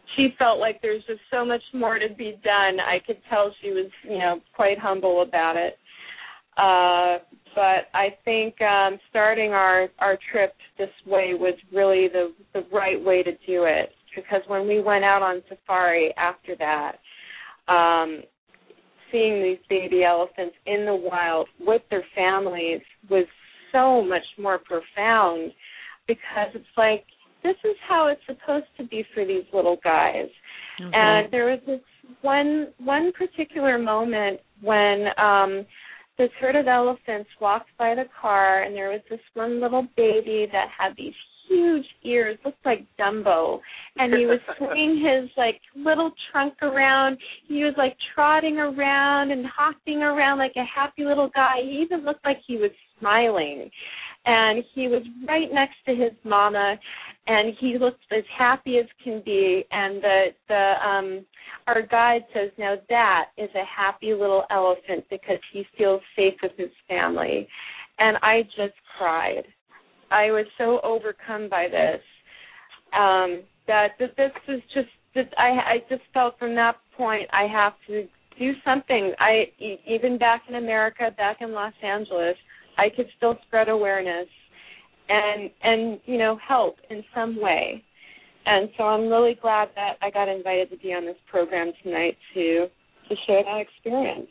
she felt like there's just so much more to be done. I could tell she was, you know, quite humble about it. Uh, but I think um, starting our, our trip this way was really the, the right way to do it, because when we went out on safari after that, um, seeing these baby elephants in the wild with their families was so much more profound, because it's like, this is how it's supposed to be for these little guys. Mm-hmm. And there was this one one particular moment when um, this herd of elephants walked by the car, and there was this one little baby that had these huge ears, looked like Dumbo, and he was swinging his, like, little trunk around. He was, like, trotting around and hopping around like a happy little guy. He even looked like he was smiling. And he was right next to his mama, and he looked as happy as can be. And the the um, our guide says, now that is a happy little elephant because he feels safe with his family. And I just cried. I was so overcome by this um, that this was just, that I, I just felt from that point I have to do something. I even back in America, back in Los Angeles, I could still spread awareness and, and you know, help in some way. And so I'm really glad that I got invited to be on this program tonight to to share that experience.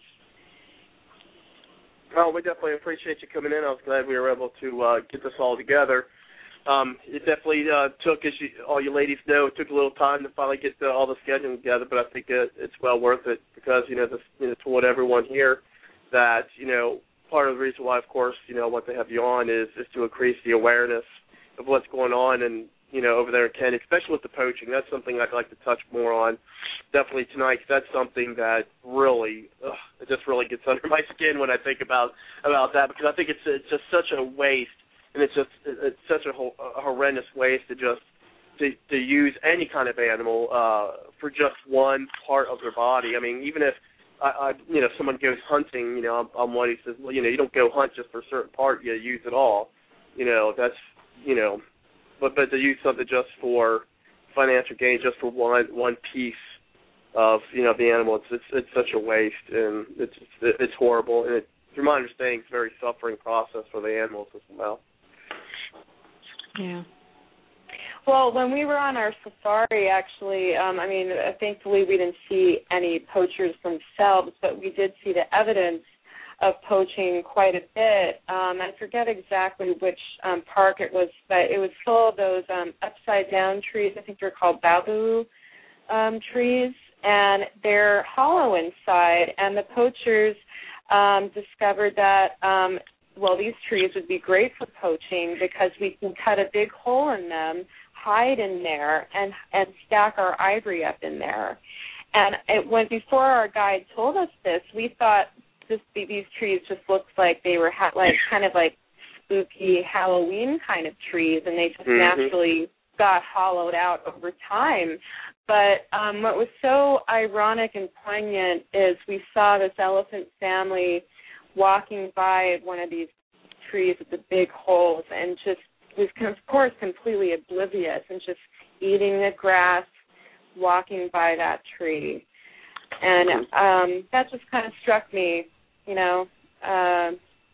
Well, we definitely appreciate you coming in. I was glad we were able to uh, get this all together. Um, it definitely uh, took, as you, all you ladies know, it took a little time to finally get the, all the scheduling together, but I think it, it's well worth it because, you know, this, you know, told everyone here that, you know, part of the reason why, of course, you know, I want to have you on is, is to increase the awareness of what's going on and, you know, over there in Kenya, especially with the poaching. That's something I'd like to touch more on definitely tonight, because that's something that really, ugh, it just really gets under my skin when I think about about that, because I think it's it's just such a waste, and it's just it's such a, ho- a horrendous waste to just to, to use any kind of animal uh, for just one part of their body. I mean, even if I, I you know someone goes hunting, you know, I'm, I'm one who says, well, you know, you don't go hunt just for a certain part, you use it all. You know, that's you know. But but to use something just for financial gain, just for one one piece of you know the animal, it's it's, it's such a waste, and it's it's, it's horrible. And it, through my understanding, it's a very suffering process for the animals as well. Yeah. Well, when we were on our safari, actually, um, I mean, thankfully we didn't see any poachers themselves, but we did see the evidence of poaching quite a bit. Um, I forget exactly which um, park it was, but it was full of those um, upside-down trees. I think they're called babu um, trees, and they're hollow inside. And the poachers um, discovered that, um, well, these trees would be great for poaching because we can cut a big hole in them, hide in there, and, and stack our ivory up in there. And it went before our guide told us this, we thought, Just, these trees just looked like they were ha- like kind of like spooky Halloween kind of trees, and they just mm-hmm. naturally got hollowed out over time. But um, what was so ironic and poignant is we saw this elephant family walking by one of these trees with the big holes and just was, of course, completely oblivious and just eating the grass, walking by that tree. And um, that just kind of struck me. You know, uh,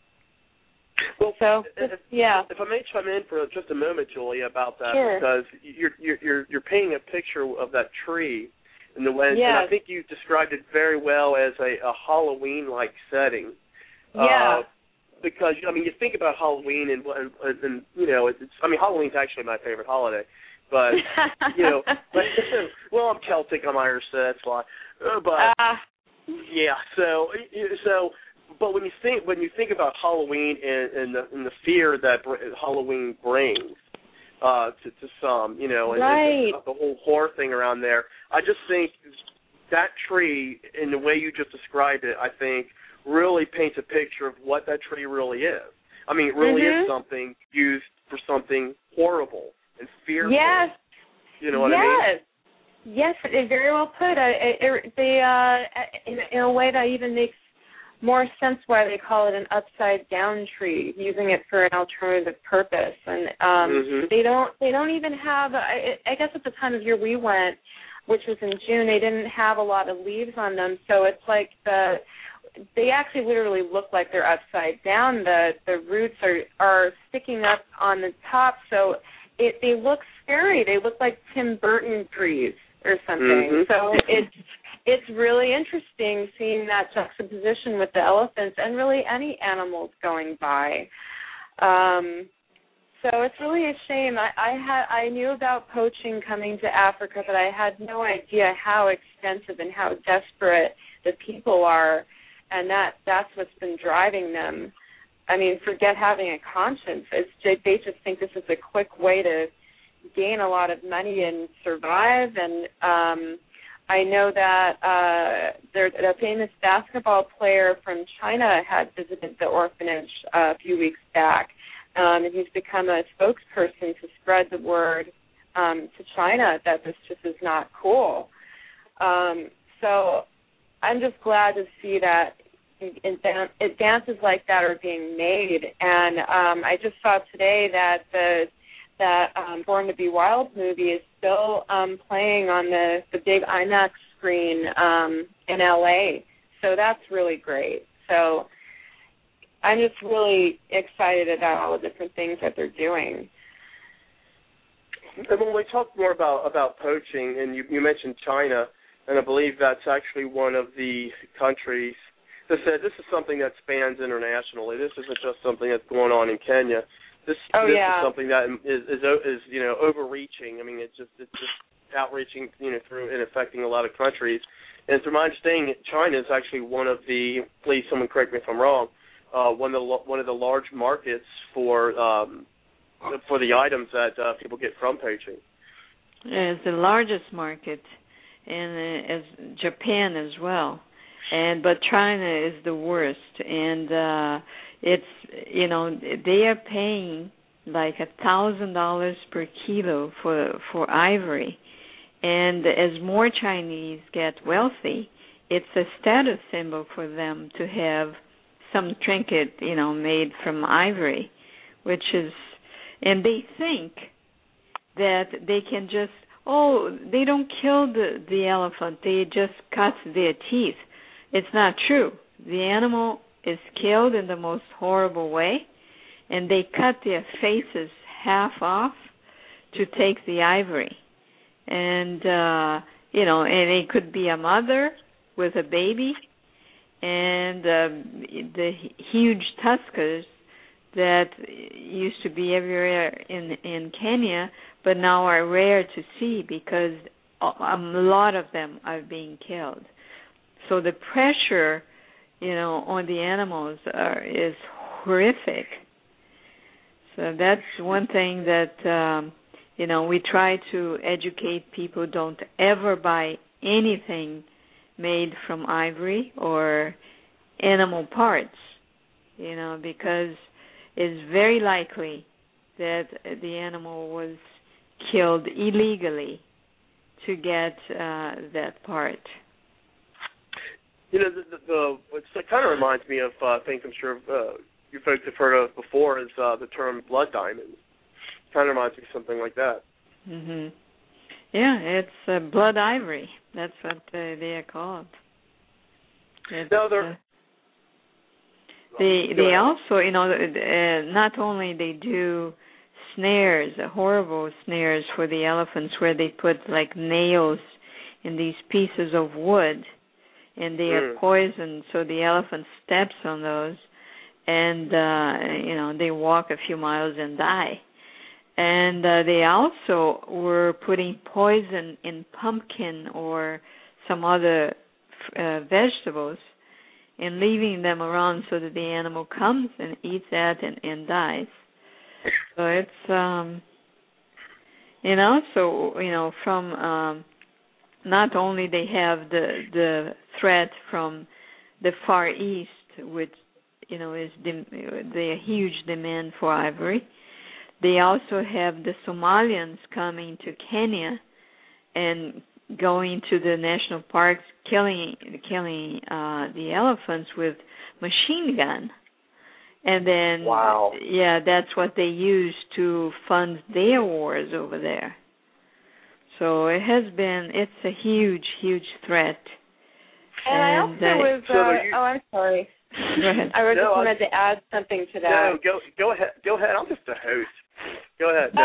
well, so if, yeah. If I may chime in for just a moment, Julia, about that, sure. because you're you're you're painting a picture of that tree, and the way, yes. and I think you described it very well as a, a Halloween-like setting. Yeah. Uh, because I mean, you think about Halloween, and and, and you know, it's I mean, Halloween's actually my favorite holiday. But you know, but, well, I'm Celtic, I'm Irish, so that's why. Uh, but uh. yeah, so so. But when you think when you think about Halloween and, and, the, and the fear that Halloween brings uh, to, to some, you know, and, right. and the whole horror thing around there, I just think that tree, in the way you just described it, I think really paints a picture of what that tree really is. I mean, it really mm-hmm. is something used for something horrible and fearful. Yes. You know what yes. I mean? Yes, it very well put. I, it, they, uh, in, in a way that even makes more sense why they call it an upside-down tree, using it for an alternative purpose. And um, mm-hmm. they don't they don't even have, I, I guess at the time of year we went, which was in June, they didn't have a lot of leaves on them. So it's like the they actually literally look like they're upside down. The the roots are, are sticking up on the top, so it they look scary. They look like Tim Burton trees or something. Mm-hmm. So it's it's really interesting seeing that juxtaposition with the elephants and really any animals going by. Um, so it's really a shame. I, I had I knew about poaching coming to Africa, but I had no idea how extensive and how desperate the people are, and that that's what's been driving them. I mean, forget having a conscience. It's, they just think this is a quick way to gain a lot of money and survive. And um, I know that uh, there, a famous basketball player from China had visited the orphanage uh, a few weeks back, um, and he's become a spokesperson to spread the word um, to China that this just is not cool. Um, so I'm just glad to see that advances like that are being made. And um, I just saw today that the that um, Born to Be Wild movie is still um, playing on the, the big IMAX screen um, in L A. So that's really great. So I'm just really excited about all the different things that they're doing. And when we talk more about, about poaching, and you, you mentioned China, and I believe that's actually one of the countries that said this is something that spans internationally. This isn't just something that's going on in Kenya. This, oh, this yeah. is something that is, is, is, you know, overreaching. I mean, it's just it's just outreaching, you know, through and affecting a lot of countries. And from my understanding, China is actually one of the, please someone correct me if I'm wrong, uh, one of the one of the large markets for um, for the items that uh, people get from poaching. It's the largest market, and uh, as Japan as well. And but China is the worst, and uh, it's you know they are paying like a thousand dollars per kilo for for ivory, and as more Chinese get wealthy, it's a status symbol for them to have some trinket you know made from ivory, which is, and they think that they can just oh they don't kill the the elephant, they just cut their teeth. It's not true. The animal is killed in the most horrible way, and they cut their faces half off to take the ivory. And, uh, you know, and it could be a mother with a baby, and uh, the huge tuskers that used to be everywhere in, in Kenya, but now are rare to see because a lot of them are being killed. So the pressure, you know, on the animals are, is horrific. So that's one thing that, um, you know, we try to educate people, don't ever buy anything made from ivory or animal parts, you know, because it's very likely that the animal was killed illegally to get uh, that part. You know, the, the, the it kind of reminds me of uh, things I'm sure uh, you folks have heard of before is uh, the term blood diamonds. Kind of reminds me of something like that. Mhm. Yeah, it's uh, blood ivory. That's what uh, they are called. It's, no, they're. Uh, they they also, you know, uh, not only they do snares, uh, horrible snares for the elephants, where they put like nails in these pieces of wood. And they are poisoned, so the elephant steps on those, and uh, you know they walk a few miles and die. And uh, they also were putting poison in pumpkin or some other uh, vegetables, and leaving them around so that the animal comes and eats that and, and dies. So it's um, you know, so you know from. Um, Not only they have the the threat from the Far East, which you know is the, the huge demand for ivory. They also have the Somalians coming to Kenya and going to the national parks, killing killing uh, the elephants with machine gun, and then wow. yeah, that's what they use to fund their wars over there. So it has been, it's a huge, huge threat. And, and I also uh, was, uh, so you, oh, I'm sorry. Go ahead. I was no, just wanted to add something to that. No, go, go ahead. Go ahead. I'm just a host. Go ahead. No.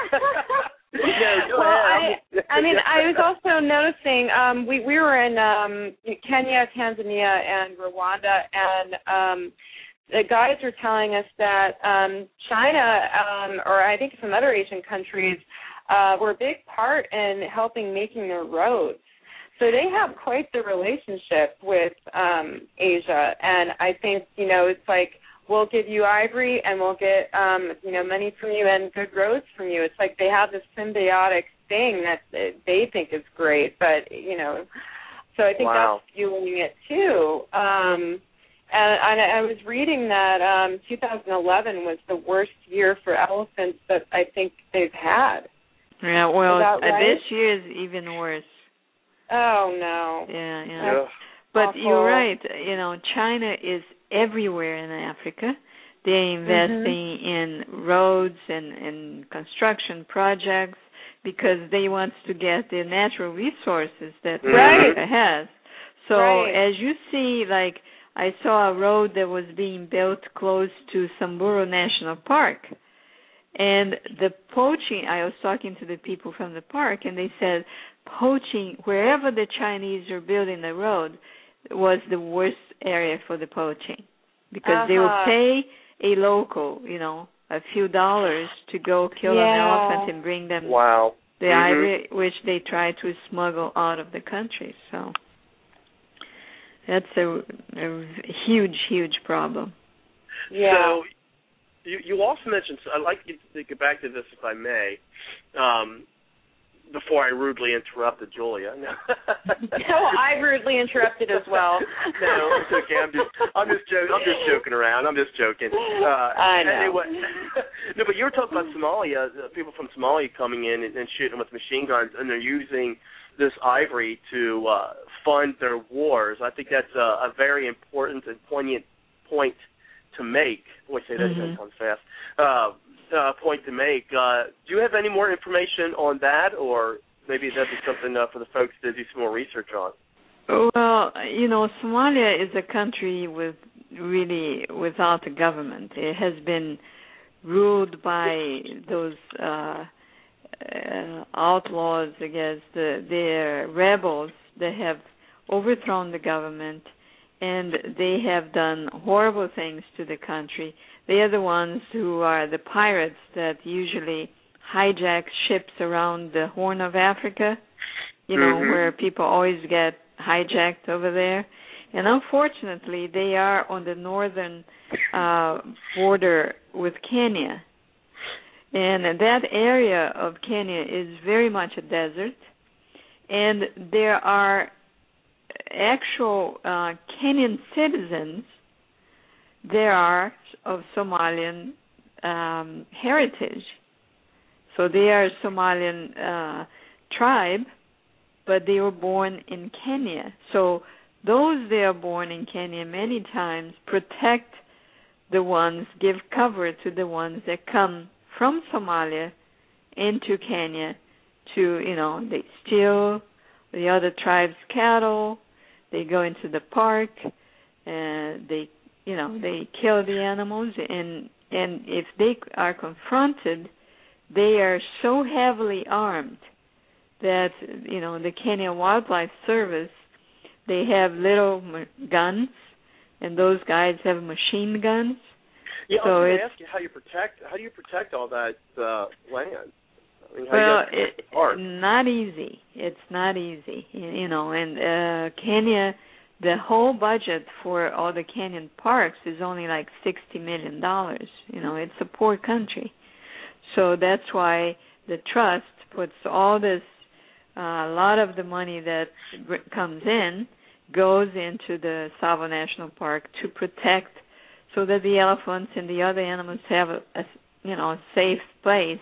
no, go well, ahead. I, I mean, I was also noticing um, we we were in um, Kenya, Tanzania, and Rwanda, and um, the guides were telling us that um, China, um, or I think some other Asian countries, uh, were a big part in helping making their roads. So they have quite the relationship with um, Asia, and I think, you know, it's like, we'll give you ivory and we'll get, um, you know, money from you and good roads from you. It's like they have this symbiotic thing that they think is great, but, you know, so I think wow. that's fueling it too. Um, and, and I was reading that um, two thousand eleven was the worst year for elephants that I think they've had. Yeah, well, right? this year is even worse. Oh, no. Yeah, yeah. yeah. But awful. You're right. You know, China is everywhere in Africa. They're investing mm-hmm. in roads and, and construction projects because they want to get the natural resources that right. Africa has. So right. as you see, like, I saw a road that was being built close to Samburu National Park. And the poaching, I was talking to the people from the park, and they said poaching, wherever the Chinese are building the road, was the worst area for the poaching. Because uh-huh. they will pay a local, you know, a few dollars to go kill yeah. an elephant and bring them wow. the mm-hmm. ivory, which they try to smuggle out of the country. So that's a, a huge, huge problem. Yeah. So you, you also mentioned, so I'd like to get back to this if I may, um, before I rudely interrupted Julia. No, no I rudely interrupted as well. no, it's okay. I'm just, I'm just joking. I'm just joking around. I'm just joking. Uh, I know. Anyway, no, but you were talking about Somalia. Uh, people from Somalia coming in and, and shooting with machine guns, and they're using this ivory to uh, fund their wars. I think that's a, a very important and poignant point to make. Boy, say that mm-hmm. sounds fast. Uh, Uh, point to make. Uh, do you have any more information on that, or maybe that'd be something uh, for the folks to do some more research on? Well, you know, Somalia is a country with really without a government. It has been ruled by those uh, uh, outlaws, I guess, the, the rebels that have overthrown the government, and they have done horrible things to the country. They are the ones who are the pirates that usually hijack ships around the Horn of Africa, you know, mm-hmm. where people always get hijacked over there. And unfortunately, they are on the northern uh, border with Kenya. And that area of Kenya is very much a desert. And there are actual uh, Kenyan citizens there are of Somalian um, heritage. So they are a Somalian uh, tribe, but they were born in Kenya. So those that are born in Kenya many times protect the ones, give cover to the ones that come from Somalia into Kenya to, you know, they steal the other tribe's cattle, they go into the park, and they You know, they kill the animals, and and if they are confronted, they are so heavily armed that, you know, the Kenya Wildlife Service, they have little guns, and those guys have machine guns. Yeah, so I was going to ask you how you protect how do you protect all that uh, land? I mean, how well, you it, not easy. It's not easy, you know, and uh, Kenya. The whole budget for all the Kenyan parks is only like sixty million dollars. You know, it's a poor country. So that's why the trust puts all this, uh, a uh, lot of the money that comes in goes into the Tsavo National Park to protect so that the elephants and the other animals have a, a you know, a safe place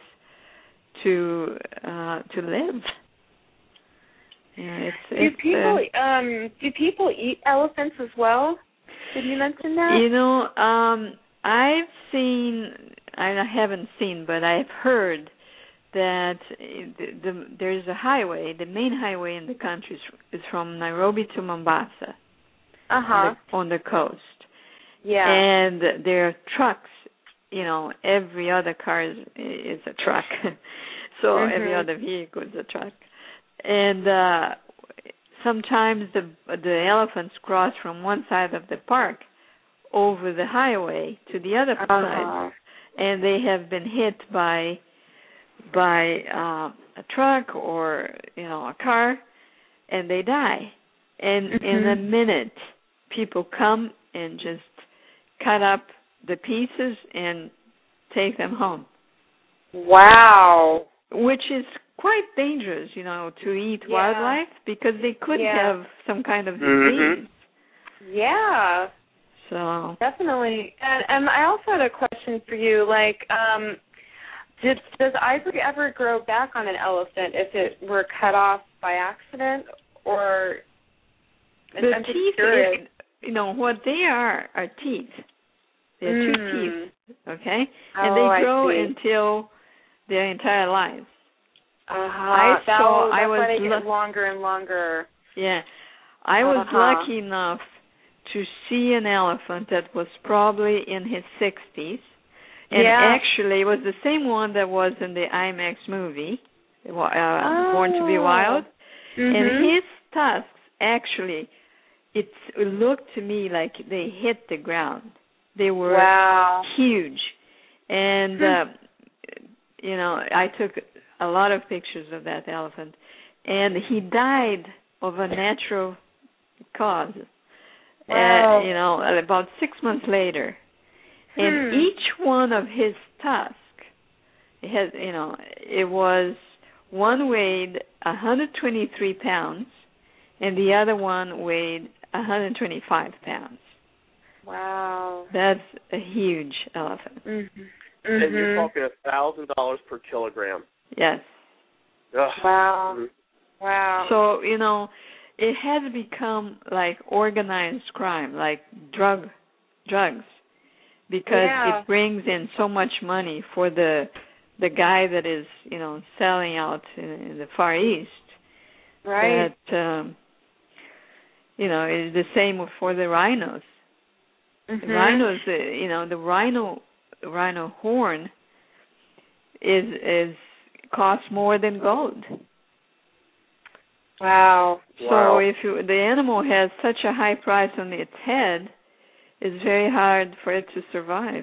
to uh, to live. Yeah, it's, do it's, people uh, um, do people eat elephants as well? Did you mention that? You know, um, I've seen, I haven't seen, but I've heard that the, the, there's a highway. The main highway in the country is, is from Nairobi to Mombasa. Uh-huh. On the, on the coast. Yeah. And there are trucks. You know, every other car is, is a truck. So mm-hmm. every other vehicle is a truck. And uh, sometimes the the elephants cross from one side of the park over the highway to the other uh-huh. side, and they have been hit by by uh, a truck or you know a car, and they die. And mm-hmm. in a minute, people come and just cut up the pieces and take them home. Wow. Which is quite dangerous, you know, to eat yeah. wildlife because they could yeah. have some kind of disease. Mm-hmm. Yeah. So definitely. And, and I also had a question for you. Like, um, did, does ivory ever grow back on an elephant if it were cut off by accident? Or the I'm teeth, is, you know, what they are are teeth. They're mm. two teeth, okay? Oh, and they grow I see. until their entire lives. Uh-huh. I that saw. was, I was why they lu- get longer and longer. Yeah, I was uh-huh. lucky enough to see an elephant that was probably in his sixties, and yeah. actually it was the same one that was in the IMAX movie, uh, oh. Born to Be Wild, mm-hmm. and his tusks actually, it looked to me like they hit the ground. They were wow. huge, and uh, you know, I took a lot of pictures of that elephant, and he died of a natural cause. Wow. Uh, you know, about six months later, hmm. and each one of his tusks, it has, you know, it was one weighed one hundred twenty-three pounds, and the other one weighed one hundred twenty-five pounds. Wow. That's a huge elephant. Mm-hmm. And Mm-hmm. you're talking a thousand dollars per kilogram. Yes. Ugh. Wow. Mm-hmm. Wow. So, you know, it has become like organized crime, like drug drugs, because yeah. it brings in so much money for the the guy that is, you know, selling out in, in the Far East. Right. That, um, you know, is the same for the rhinos. Mm-hmm. The rhinos, uh, you know, the rhino rhino horn is is costs more than gold. Wow. So wow. if you, the animal has such a high price on its head, it's very hard for it to survive.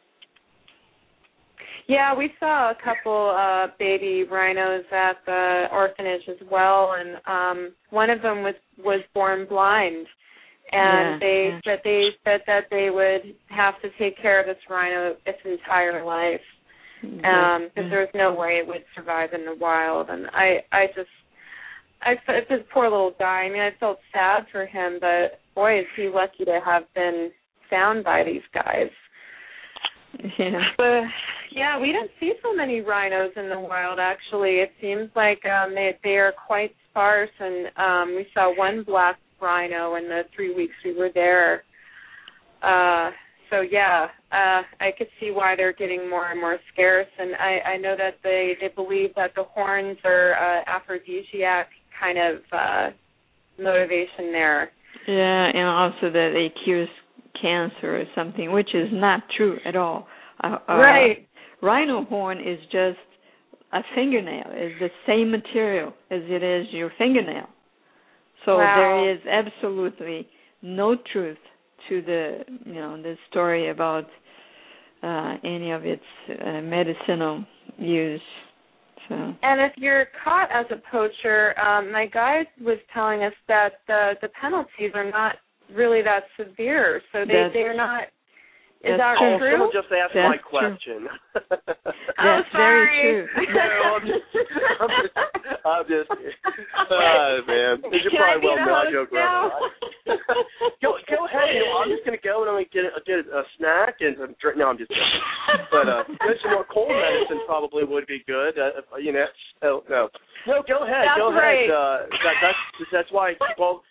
Yeah, we saw a couple uh, baby rhinos at the orphanage as well, and um, one of them was, was born blind. And yeah, they yeah. said they said that they would have to take care of this rhino its entire life, because um, yeah. there was no way it would survive in the wild. And I, I just, I it's this poor little guy. I mean, I felt sad for him, but boy, is he lucky to have been found by these guys. Yeah. But yeah, we don't see so many rhinos in the wild. Actually, it seems like um, they they are quite sparse, and um, we saw one black rhino in the three weeks we were there. Uh, so yeah, uh, I could see why they're getting more and more scarce, and I, I know that they, they believe that the horns are uh, aphrodisiac kind of uh, motivation there. Yeah, and also that they cure cancer or something, which is not true at all. Uh, right. Uh, rhino horn is just a fingernail. It's the same material as it is your fingernail. So wow. there is absolutely no truth to the, you know, the story about uh, any of its uh, medicinal use. So. And if you're caught as a poacher, um, my guide was telling us that the, the penalties are not really that severe. So they, they're not. Is that true. true? Someone just asked That's my question. That's oh, very sorry. true. No, I'm just, I'm just, I'm just, oh, man. You should Can probably well know I host joke now? around. go, go ahead. You know, I'm just going to go and I'm going to get, a, get a snack and some drink. No, I'm just kidding. But uh, some more cold medicine probably would be good. Uh, you know, so, no. No, go ahead. That's go right. ahead. Uh, that, that's, that's why, well,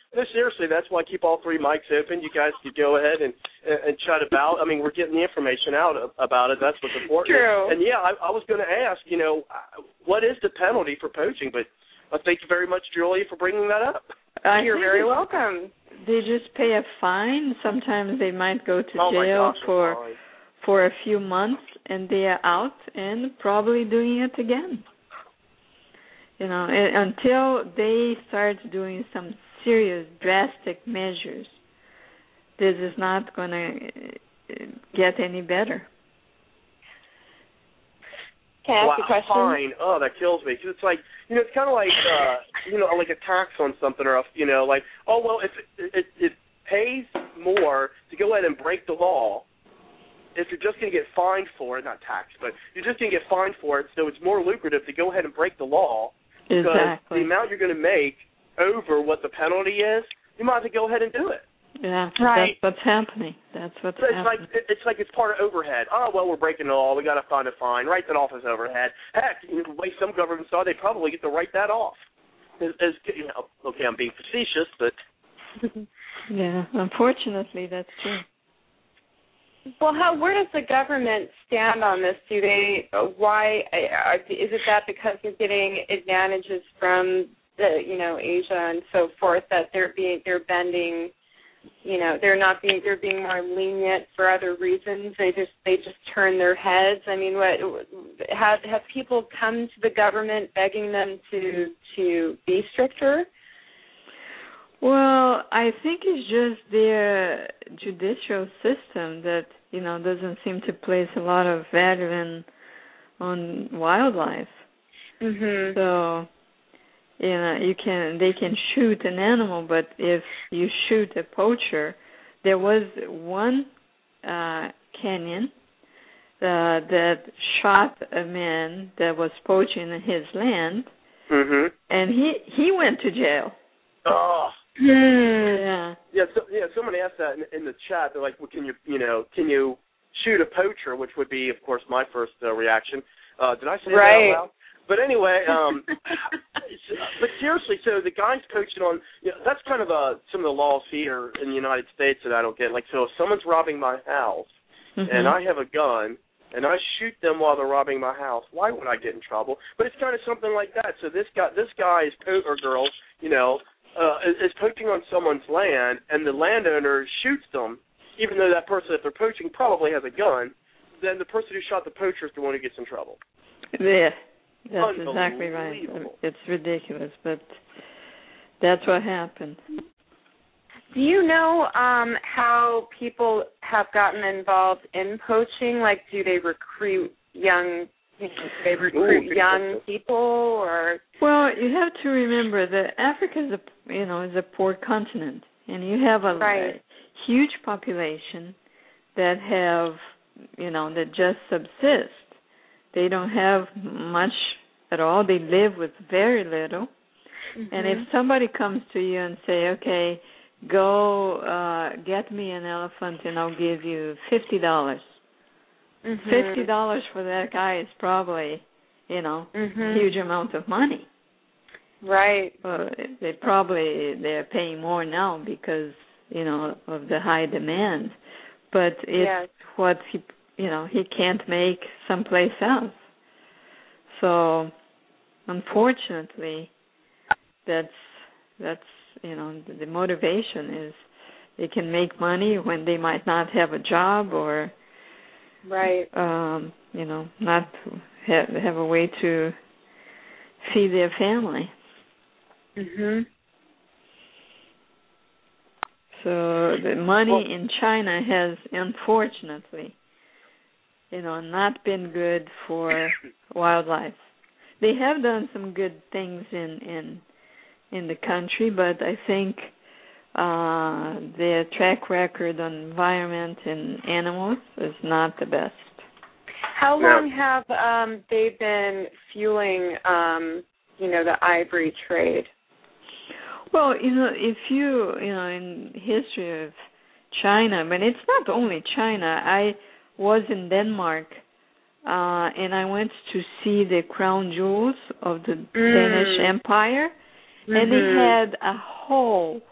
no, seriously, that's why I keep all three mics open. You guys could go ahead and and chat about. I mean, we're getting the information out about it. That's what's important. True. And yeah, I, I was going to ask, you know, what is the penalty for poaching? But uh, thank you very much, Julia, for bringing that up. Uh, You're very welcome. They just pay a fine. Sometimes they might go to oh jail gosh, for for a few months, and they are out and probably doing it again. You know, and, until they start doing some serious, drastic measures, this is not going to get any better. Can I ask well, you a question? Fine. Oh, that kills me. Cause it's like, you know, it's kind of like, uh, you know, like a tax on something, or, you know, like, oh, well, if it, it, it pays more to go ahead and break the law, if you're just going to get fined for it, not tax, but you're just going to get fined for it, so it's more lucrative to go ahead and break the law. Because exactly. the amount you're going to make over what the penalty is, you might have to go ahead and do it. Yeah, right. That's what's happening. That's what's so it's happening. Like, it's like it's part of overhead. Oh, well, we're breaking the law. We got to find a fine. Write that off as overhead. Heck, the way some governments are, they probably get to write that off. As, as you know, okay, I'm being facetious, but... yeah, unfortunately, that's true. Well, how? Where does the government stand on this? Do they? Why uh, is it that because they're getting advantages from the, you know, Asia and so forth, that they're being they're bending, you know, they're not being they're being more lenient for other reasons? They just they just turn their heads. I mean, what have have people come to the government begging them to to be stricter? Well, I think it's just their judicial system that, you know, doesn't seem to place a lot of value in on wildlife. Mm-hmm. So, you know, you can they can shoot an animal, but if you shoot a poacher, there was one uh, canyon uh, that shot a man that was poaching in his land, mm-hmm. and he he went to jail. Oh. Yeah. Yeah. So, yeah. Someone asked that in, in the chat. They're like, "Well, can you, you know, can you shoot a poacher?" Which would be, of course, my first uh, reaction. Uh, did I say right. that out loud? But anyway, um, but seriously, so the guy's poaching on. You know, that's kind of uh, some of the laws here in the United States that I don't get. Like, so if someone's robbing my house mm-hmm. and I have a gun and I shoot them while they're robbing my house, why would I get in trouble? But it's kind of something like that. So this guy, this guy is po- or girl, you know. Uh, is, is poaching on someone's land, and the landowner shoots them, even though that person, if they're poaching, probably has a gun, then the person who shot the poacher is the one who gets in trouble. Yeah, that's exactly right. It's ridiculous, but that's what happened. Do you know um, how people have gotten involved in poaching? Like, do they recruit young Do they recruit Ooh, young people, or? Well, you have to remember that Africa is a you know is a poor continent, and you have a, right. a huge population that have you know that just subsist. They don't have much at all. They live with very little. Mm-hmm. And if somebody comes to you and say, "Okay, go uh, get me an elephant, and I'll give you fifty dollars." Mm-hmm. Fifty dollars for that guy is probably, you know, mm-hmm. a huge amount of money. Right. Uh, they probably they're paying more now because you know of the high demand, but it's yes. what he you know he can't make someplace else. So, unfortunately, that's that's you know the, the motivation is they can make money when they might not have a job or. Right. Um, you know, not have, have a way to feed their family. Mhm. So the money well, in China has, unfortunately, you know, not been good for wildlife. They have done some good things in in in the country, but I think uh, their track record on environment and animals is not the best. How long have um, they been fueling, um, you know, the ivory trade? Well, you know, if you, you know, in history of China, but it's not only China. I was in Denmark, uh, and I went to see the crown jewels of the mm. Danish Empire, mm-hmm. and they had a whole,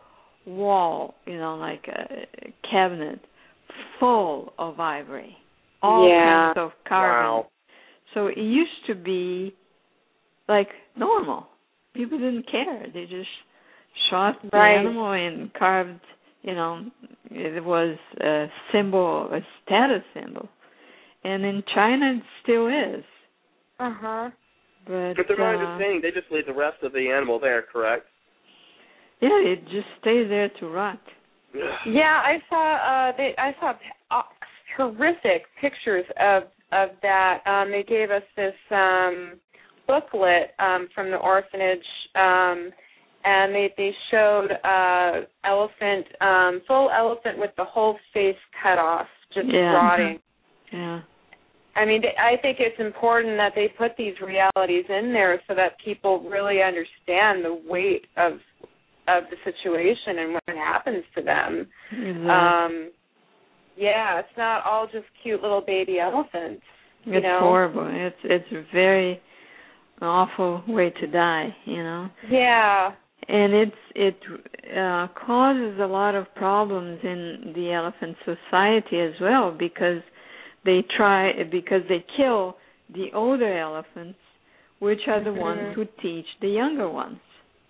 wall, you know, like a cabinet full of ivory, all yeah. kinds of carving. Wow. So it used to be like normal. People didn't care. They just shot the right. animal and carved, you know, it was a symbol, a status symbol. And in China it still is. Uh-huh. But, but they're my uh, understanding they just leave the rest of the animal there, correct? Yeah, it just stays there to rot. Yeah, I saw uh, they I saw uh, horrific pictures of of that. Um, they gave us this um, booklet um, from the orphanage, um, and they they showed uh, elephant, um, full elephant with the whole face cut off, just yeah. rotting. Yeah. I mean, I think it's important that they put these realities in there so that people really understand the weight of of the situation and what happens to them. Mm-hmm. Um, yeah, it's not all just cute little baby elephants. You it's know? horrible. It's it's a very awful way to die, you know. Yeah. And it's it uh, causes a lot of problems in the elephant society as well because they try because they kill the older elephants, which are the mm-hmm. ones who teach the younger ones.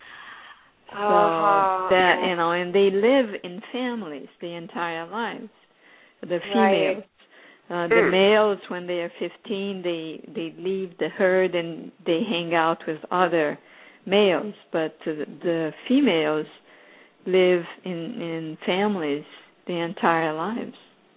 So uh-huh. that, you know, and they live in families the entire lives. The females, right. uh, the males, when they are fifteen, they they leave the herd and they hang out with other males. But the, the females live in in families the entire lives.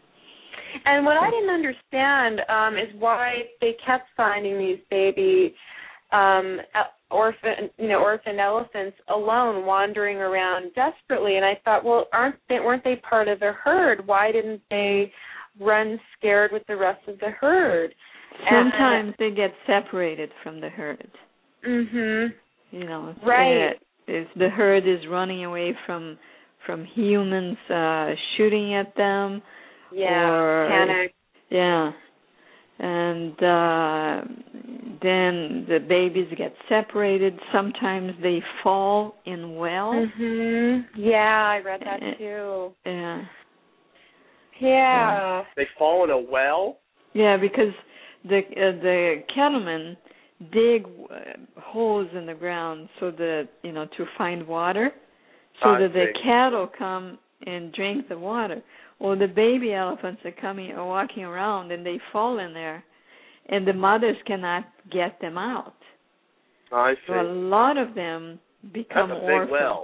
And what I didn't understand um, is why they kept finding these baby um, orphan, you know, orphan elephants alone, wandering around desperately. And I thought, well, aren't they, weren't they part of the herd? Why didn't they run scared with the rest of the herd? Sometimes and, they get separated from the herd. Mhm. You know, right. If the herd is running away from from humans uh, shooting at them. Yeah, or, panic. Yeah, and uh, then the babies get separated. Sometimes they fall in wells. Mhm. Yeah, I read that too. Yeah. Yeah. They fall in a well. Yeah, because the uh, the cattlemen dig uh, holes in the ground so that you know to find water, so I that the see. cattle come and drink the water. Or the baby elephants are coming or walking around and they fall in there, and the mothers cannot get them out. I see. So a lot of them become That's a orphaned. big well.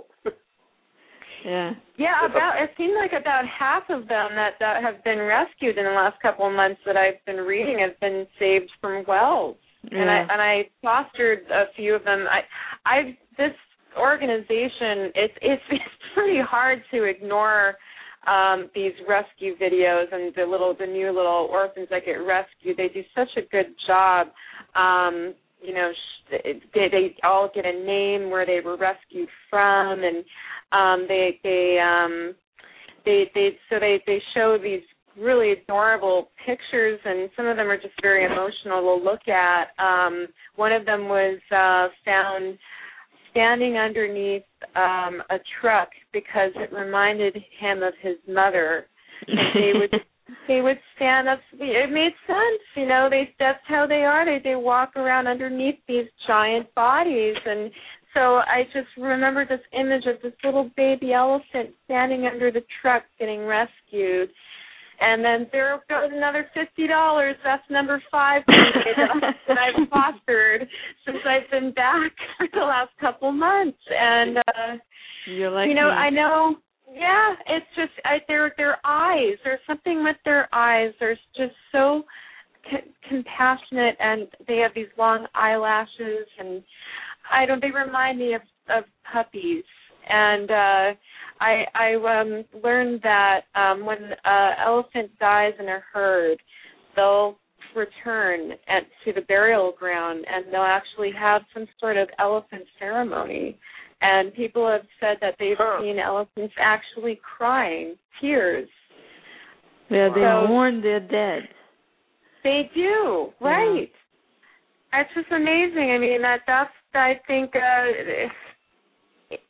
yeah. Yeah, about it seems like about half of them that, that have been rescued in the last couple of months that I've been reading have been saved from wells. Yeah. And I and I fostered a few of them. I I this organization it's it's it's pretty hard to ignore Um, these rescue videos and the little, the new little orphans that get rescued. They do such a good job. Um, you know, sh- they, they all get a name where they were rescued from, and um, they they um, they they so they they show these really adorable pictures, and some of them are just very emotional to look at. Um, one of them was uh, found standing underneath um, a truck because it reminded him of his mother. And they would they would stand up. It made sense, you know. They that's how they are. They they walk around underneath these giant bodies, and so I just remember this image of this little baby elephant standing under the truck getting rescued. And then there goes another fifty dollars. That's number five that I've fostered since I've been back for the last couple months. And, uh, You're like you know, me. I know, yeah, it's just I, their their eyes. There's something with their eyes. They're just so c- compassionate, and they have these long eyelashes. And I don't, they remind me of, of puppies. And uh, I, I um, learned that um, when an elephant dies in a herd, they'll return at, to the burial ground, and they'll actually have some sort of elephant ceremony. And people have said that they've huh. seen elephants actually crying, tears. Yeah, they so, mourn their dead. They do, right. Yeah. It's just amazing. I mean, that that's, I think... Uh,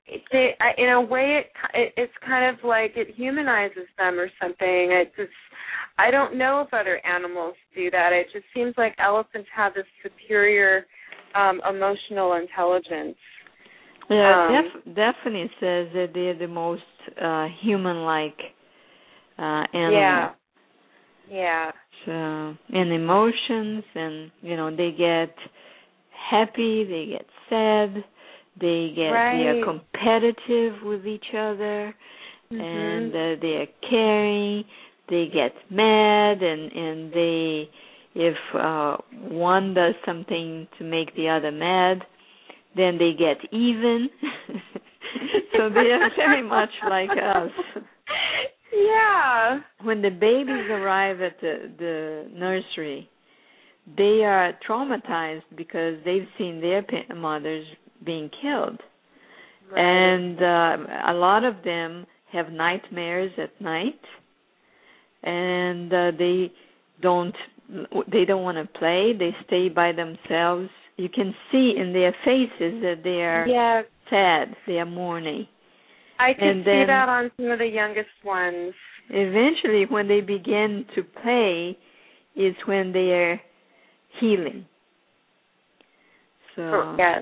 they, I, in a way, it, it it's kind of like it humanizes them or something. It just, I don't know if other animals do that. It just seems like elephants have this superior um, emotional intelligence. Yeah, um, def- definitely says that they're the most uh, human-like uh, animal. Yeah. Yeah. So, and emotions, and you know, they get happy, they get sad, they get right. they are competitive with each other, mm-hmm. and uh, they are caring. They get mad, and and they, if uh, one does something to make the other mad, then they get even. So they are very much like us. Yeah. When the babies arrive at the, the nursery, they are traumatized because they've seen their pa- mothers being killed. Right. And uh, a lot of them have nightmares at night, and uh, they don't they don't want to play. They stay by themselves. You can see in their faces that they are yeah. sad. They are mourning. I can and see then, that on some of the youngest ones. Eventually, when they begin to play, is when they are healing. So, oh, yes.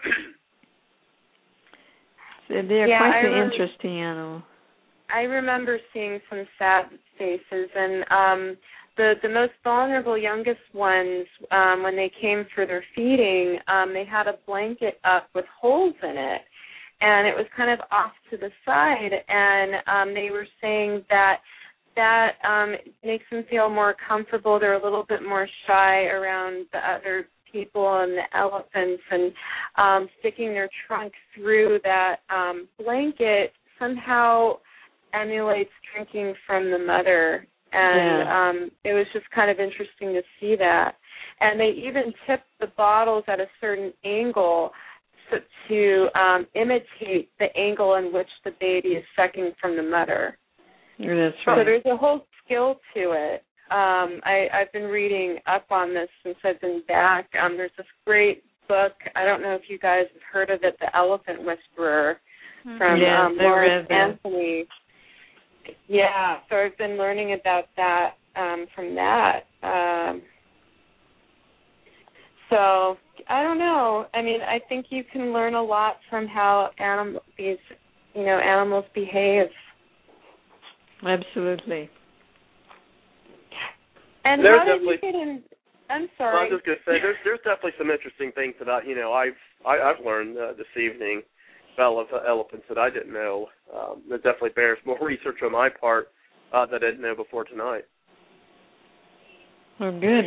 so they are yeah, quite I an rem- interesting animal. I remember seeing some sad faces, and um, the the most vulnerable youngest ones, um, when they came for their feeding, um, they had a blanket up with holes in it, and it was kind of off to the side, and um, they were saying that that um, makes them feel more comfortable. They're a little bit more shy around the other people and the elephants, and um, sticking their trunk through that um, blanket somehow emulates drinking from the mother. And yeah. um, it was just kind of interesting to see that. And they even tipped the bottles at a certain angle so, to um, imitate the angle in which the baby is sucking from the mother. That's right. So there's a whole skill to it. Um, I, I've been reading up on this since I've been back. Um, there's this great book. I don't know if you guys have heard of it, The Elephant Whisperer, from yes, um, Lawrence I read that. Anthony. Yeah, so I've been learning about that um, from that. Um, so I don't know. I mean, I think you can learn a lot from how anim- these, you know, animals behave. Absolutely. And There's how did you definitely- get in? I'm Well, sorry. I was just going to say, there's there's definitely some interesting things about, you know, I've I, I've learned uh, this evening about elephants that I didn't know. Um, that definitely bears more research on my part uh, that I didn't know before tonight. Oh, good.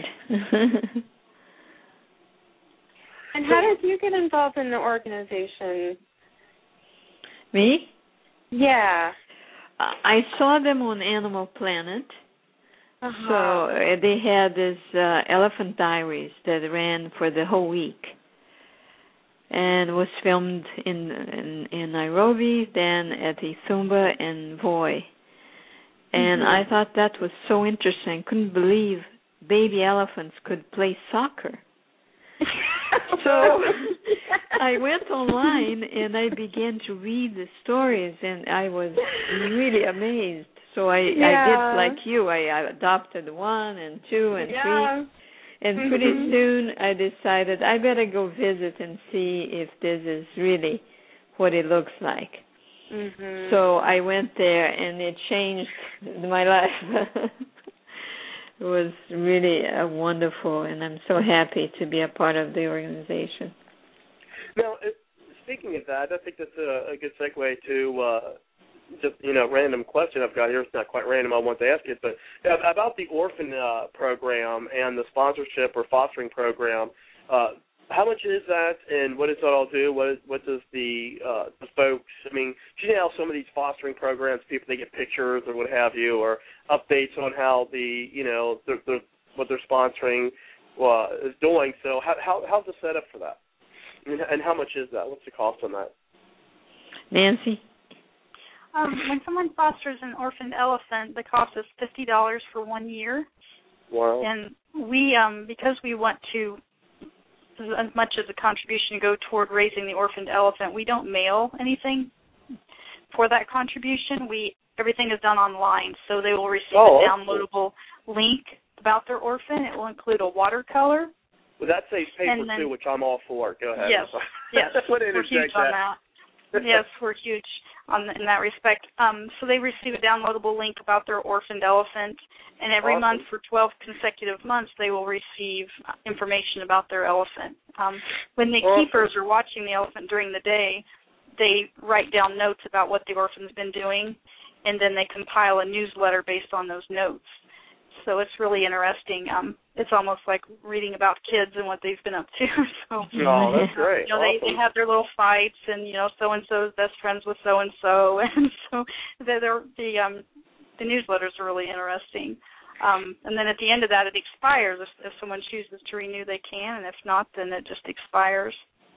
And how did you get involved in the organization? Me? Yeah. I saw them on Animal Planet. Uh-huh. So uh, they had this uh, Elephant Diaries that ran for the whole week, and was filmed in in, in Nairobi, then at Ithumba and Voi. And mm-hmm. I thought that was so interesting. Couldn't believe baby elephants could play soccer. So I went online and I began to read the stories, and I was really amazed. So I, yeah. I did like you. I adopted one and two and yeah. three. And mm-hmm. pretty soon I decided I better go visit and see if this is really what it looks like. Mm-hmm. So I went there, and it changed my life. It was really uh, wonderful, and I'm so happy to be a part of the organization. Now, uh, speaking of that, I think that's a, a good segue to uh, just, you know, random question I've got here. It's not quite random. I want to ask it, but uh, about the orphan uh, program and the sponsorship or fostering program. Uh, how much is that, and what does that all do? What what does the uh, the folks? I mean, you know, some of these fostering programs, people they get pictures or what have you, or updates on how the you know the, the, what they're sponsoring uh, is doing. So how how how's the setup for that, and, and how much is that? What's the cost on that? Nancy? Um, when someone fosters an orphaned elephant, the cost is fifty dollars for one year. Wow. And we, um, because we want to as much as a contribution go toward raising the orphaned elephant. We don't mail anything for that contribution. We everything is done online, so they will receive oh, a downloadable cool. link about their orphan. It will include a watercolor. Well, that saves paper then, too, which I'm all for. Go ahead. Yes, yes, we're huge that. on that. Yes, we're huge on the, in that respect. Um, so they receive a downloadable link about their orphaned elephant, and every awesome. month for twelve consecutive months they will receive information about their elephant. Um, when the awesome. keepers are watching the elephant during the day, they write down notes about what the orphan's been doing, and then they compile a newsletter based on those notes. So it's really interesting. Um, it's almost like reading about kids and what they've been up to. so, oh, that's great. You know, awesome. they, they have their little fights, and you know, so and so's best friends with so and so, and so they're, they're, the um, the newsletters are really interesting. Um, and then at the end of that, it expires. If, if someone chooses to renew, they can, and if not, then it just expires.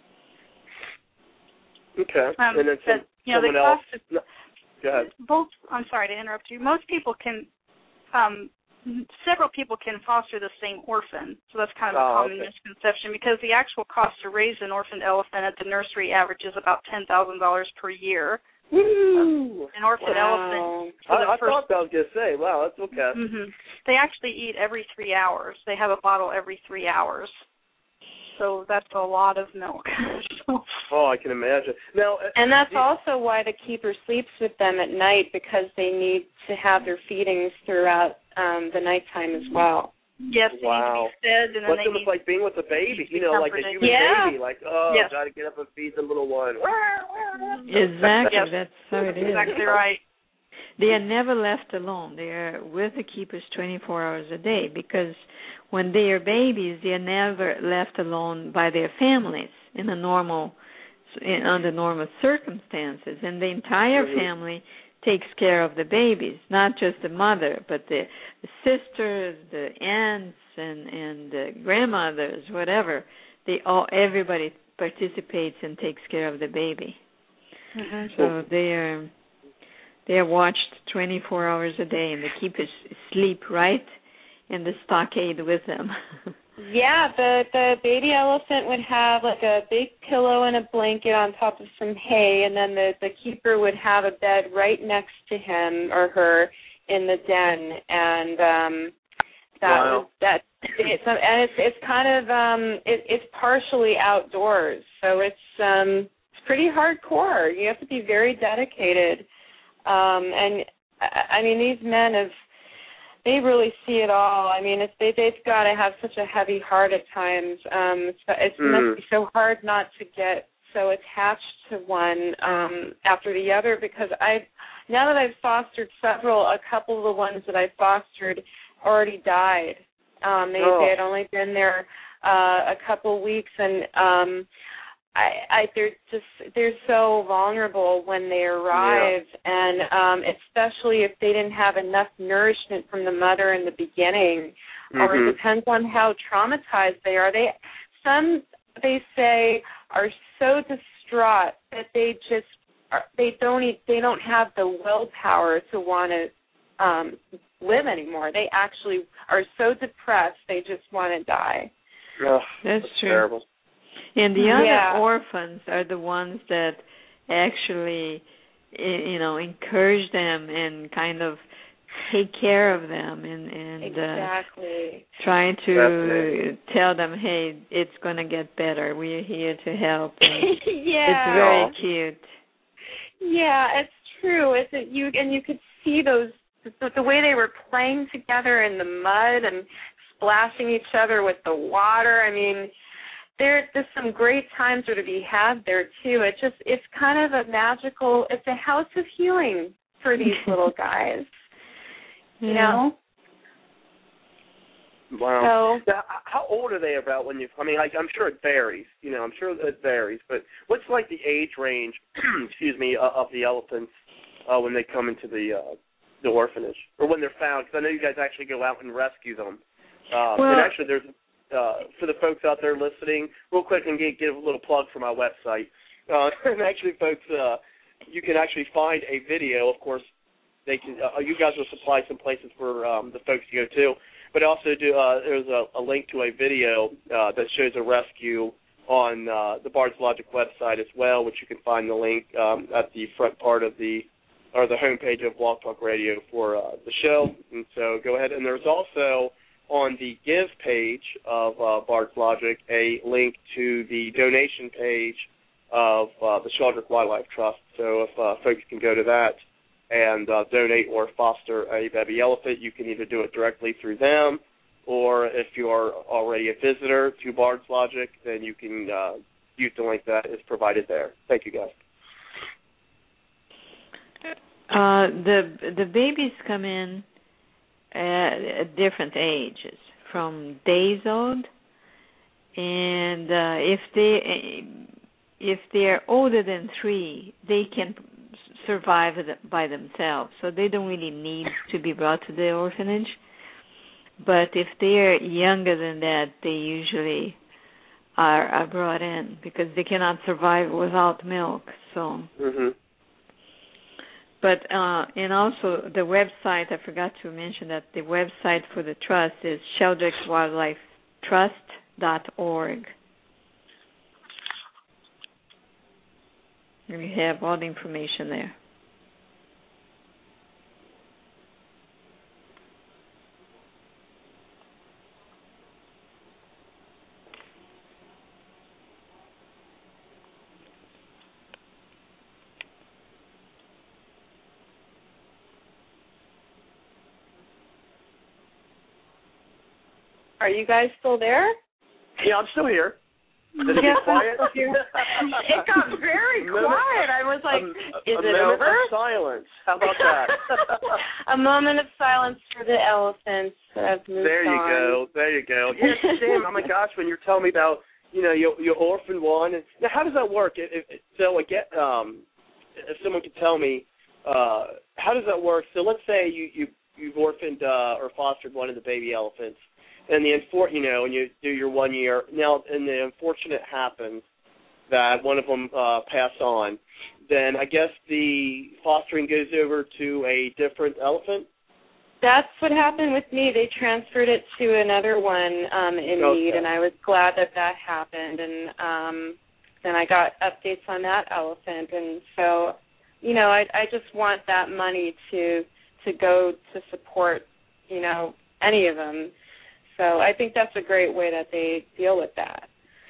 Okay. Um, and then some, but, you know, someone the else. cost of, no. Go ahead. Both. I'm sorry to interrupt you. Most people can. Um, Several people can foster the same orphan, so that's kind of a oh, common okay. misconception, because the actual cost to raise an orphaned elephant at the nursery averages about ten thousand dollars per year. Woo! An orphaned wow. elephant. For I, the I first, thought I was going to say, wow, that's okay. Mm-hmm. They actually eat every three hours. They have a bottle every three hours. So that's a lot of milk. oh, I can imagine. Now, and that's also why the keeper sleeps with them at night, because they need to have their feedings throughout um, the nighttime as well. Yes, they wow. need to be fed, and then well, they it's almost need like being with a baby, you be know, like a comforted. human yeah. baby. Like, oh, yes. got to get up and feed the little one. Exactly, yes. that's how it is. Exactly right. They are never left alone. They are with the keepers twenty-four hours a day, because when they are babies, they are never left alone by their families in a normal, in, under normal circumstances. And the entire family takes care of the babies, not just the mother, but the, the sisters, the aunts, and and the grandmothers, whatever. They all, everybody participates and takes care of the baby. Mm-hmm. So they are. They are watched twenty-four hours a day, and the keepers sleep right in the stockade with them. yeah, the the baby elephant would have like a big pillow and a blanket on top of some hay, and then the, the keeper would have a bed right next to him or her in the den, and um, that wow. was that. It's and it's it's kind of um, it, it's partially outdoors, so it's um, it's pretty hardcore. You have to be very dedicated. Um, and, I mean, these men have, they really see it all. I mean, it's, they, they've got to have such a heavy heart at times. Um, it's it's mm. must be so hard not to get so attached to one um, after the other, because I, now that I've fostered several, a couple of the ones that I've fostered already died. Um, they, oh. they had only been there uh, a couple weeks, and um I, I they're just they're so vulnerable when they arrive, yeah. and um, especially if they didn't have enough nourishment from the mother in the beginning, mm-hmm. or it depends on how traumatized they are. They some they say are so distraught that they just are, they don't they don't have the willpower to want to um, live anymore. They actually are so depressed they just want to die. Oh, that's, that's true. Terrible. And the other yeah. orphans are the ones that actually, you know, encourage them and kind of take care of them and, and exactly. uh, try to tell them, hey, it's going to get better. We're here to help. And yeah. It's very cute. Yeah, it's true. It's a, you and you could see those the, the way they were playing together in the mud and splashing each other with the water. I mean, There, there's some great times are to be had there too. It just, it's kind of a magical. It's a house of healing for these little guys. You yeah. know. Wow. So, now, how old are they about when you? I mean, like, I'm sure it varies. You know, I'm sure it varies. But what's like the age range? excuse me, uh, of the elephants uh, when they come into the uh, the orphanage, or when they're found? Because I know you guys actually go out and rescue them. Um, well, and actually, there's. Uh, for the folks out there listening, real quick, and give, give a little plug for my website. Uh, and actually, folks, uh, you can actually find a video. Of course, they can. Uh, you guys will supply some places for um, the folks to go to. but also do uh, there's a, a link to a video uh, that shows a rescue on uh, the Bard's Logic website as well, which you can find the link um, at the front part of the or the homepage of Blog Talk Radio for uh, the show. And so go ahead. And there's also on the Give page of uh, Bard's Logic a link to the donation page of uh, the Sheldrick Wildlife Trust. So if uh, folks can go to that and uh, donate or foster a baby elephant, you can either do it directly through them, or if you are already a visitor to Bard's Logic, then you can uh, use the link that is provided there. Thank you, guys. Uh, the the babies come in at, at different ages, from days old, and uh, if they if they're older than three, they can survive by themselves, so they don't really need to be brought to the orphanage. But if they're younger than that, they usually are, are brought in because they cannot survive without milk. So. Mm-hmm. But, uh, and also the website, I forgot to mention that the website for the trust is sheldrick wildlife trust dot org. And we have all the information there. Are you guys still there? Yeah, I'm still here. Did it get quiet? It got very quiet. I was like, a, is a it moment over? Of silence. How about that? A moment of silence for the elephants that have moved There you on. go. There you go. Yeah, it's a shame. Oh, my gosh, when you're telling me about, you know, you, you orphaned one. And, now, how does that work? If, if, so, again, um, if someone could tell me, uh, how does that work? So let's say you, you, you've orphaned uh, or fostered one of the baby elephants. And the unfor- you know, and you do your one year. Now, and the unfortunate happens that one of them uh, pass on, then I guess the fostering goes over to a different elephant? That's what happened with me. They transferred it to another one um, in Okay. need, and I was glad that that happened. And um, then I got updates on that elephant. And so, you know, I, I just want that money to to go to support, you know, any of them. So I think that's a great way that they deal with that.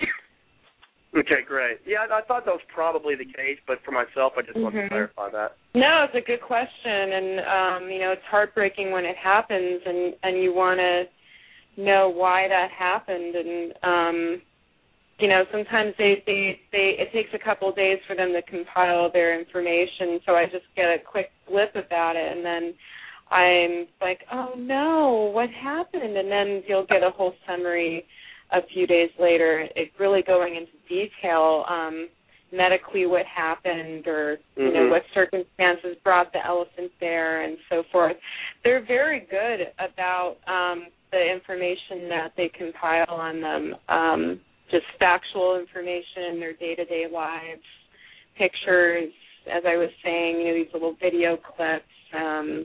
Okay, great. Yeah, I thought that was probably the case, but for myself, I just Mm-hmm. wanted to clarify that. No, it's a good question, and um, you know, it's heartbreaking when it happens, and, and you want to know why that happened, and um, you know, sometimes they, they they it takes a couple of days for them to compile their information, so I just get a quick blip about it, and then I'm like, oh no, what happened? And then you'll get a whole summary a few days later, it really going into detail, um, medically what happened, or you mm-hmm. know, what circumstances brought the elephant there, and so forth. They're very good about um, the information that they compile on them, um, just factual information, their day-to-day lives, pictures, as I was saying, you know, these little video clips. Um,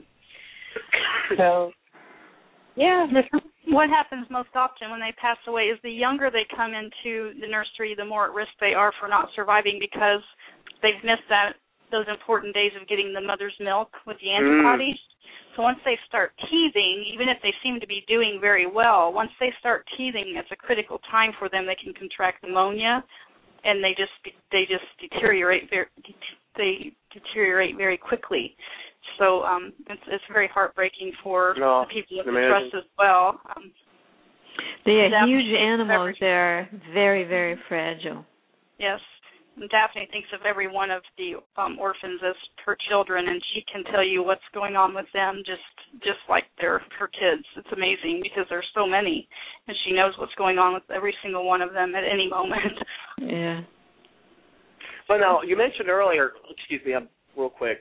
So, yeah. What happens most often when they pass away is the younger they come into the nursery, the more at risk they are for not surviving because they've missed that those important days of getting the mother's milk with the antibodies. Mm. So once they start teething, even if they seem to be doing very well, once they start teething, it's a critical time for them. They can contract pneumonia, and they just they just deteriorate very they deteriorate very quickly. So um, it's, it's very heartbreaking for no, the people at the trust as well. Um, they are Daphne huge animals. They're very, very fragile. Yes. And Daphne thinks of every one of the um, orphans as her children, and she can tell you what's going on with them just just like they're her kids. It's amazing because there's so many, and she knows what's going on with every single one of them at any moment. Yeah. But now, you mentioned earlier, excuse me, I'm, real quick,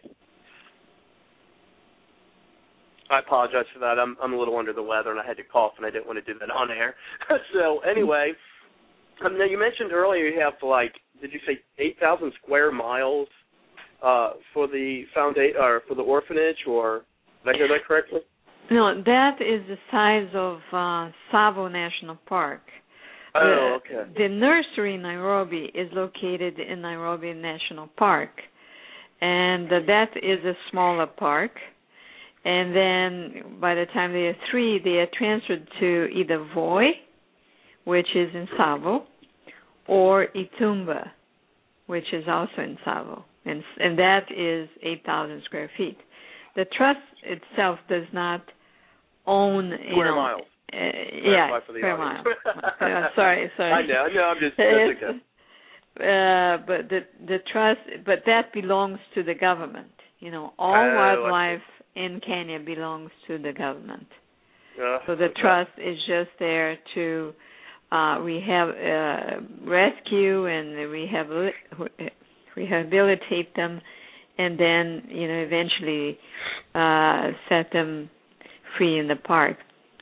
I apologize for that. I'm I'm a little under the weather, and I had to cough, and I didn't want to do that on air. So anyway, um, now you mentioned earlier you have like, did you say eight thousand square miles uh, for the foundation or for the orphanage, or did I hear that correctly? No, that is the size of uh, Tsavo National Park. Oh, the, okay. The nursery in Nairobi is located in Nairobi National Park, and uh, that is a smaller park. And then by the time they are three, they are transferred to either Voi, which is in Tsavo, or Itumba, which is also in Tsavo, and, and that is eight thousand square feet. The trust itself does not own, you Square know, miles. Uh, yeah, square miles. uh, sorry, sorry. I know, no, I'm just, that's okay. Uh, but the the trust, but that belongs to the government. You know, all oh, wildlife in Kenya belongs to the government. Uh, so the okay. trust is just there to uh, rehab, uh, rescue and rehab, rehabilitate them, and then you know eventually uh, set them free in the park.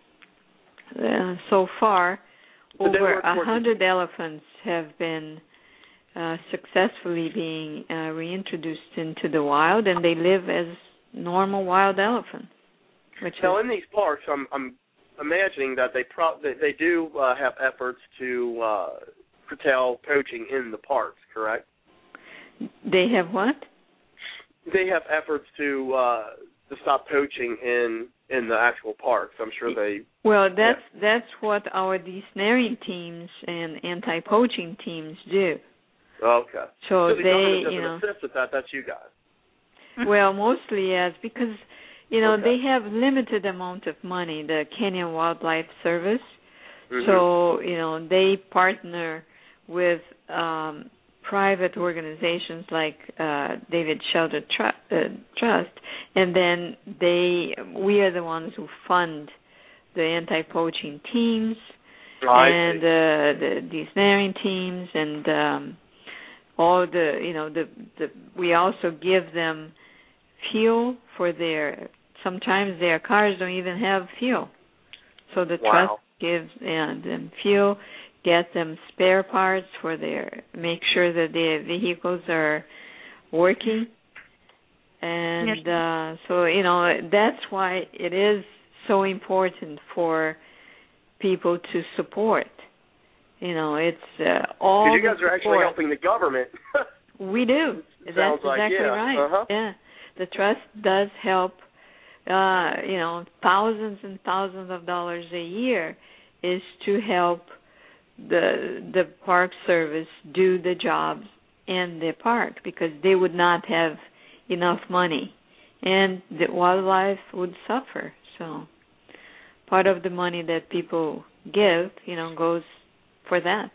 Uh, so far, but over a hundred elephants have been uh, successfully being uh, reintroduced into the wild, and they live as normal wild elephants. Which now, is, in these parks, I'm, I'm imagining that they pro- they, they do uh, have efforts to uh, curtail poaching in the parks, correct? They have what? They have efforts to uh, to stop poaching in in the actual parks. I'm sure they. Well, that's yeah. that's what our desnaring teams and anti-poaching teams do. Okay. So, so the they, government doesn't you know, assist with that. That's you guys. Well, mostly yes, because you know okay. they have limited amount of money. The Kenyan Wildlife Service, mm-hmm. so you know they partner with um, private organizations like uh, David Shelter Tru- uh, Trust, and then they we are the ones who fund the anti-poaching teams oh, and uh, the desnaring teams and um, all the you know the, the we also give them fuel for their sometimes their cars don't even have fuel, so the wow. trust gives uh, them fuel, get them spare parts for their make sure that their vehicles are working, and yes. uh, so you know that's why it is so important for people to support. You know, it's uh, all. You guys are support. actually helping the government. We do. That's Sounds like, exactly yeah. right. Uh-huh. Yeah, the trust does help. Uh, you know, thousands and thousands of dollars a year is to help the the Park Service do the jobs in the park because they would not have enough money, and the wildlife would suffer. So, part of the money that people give, you know, goes for that.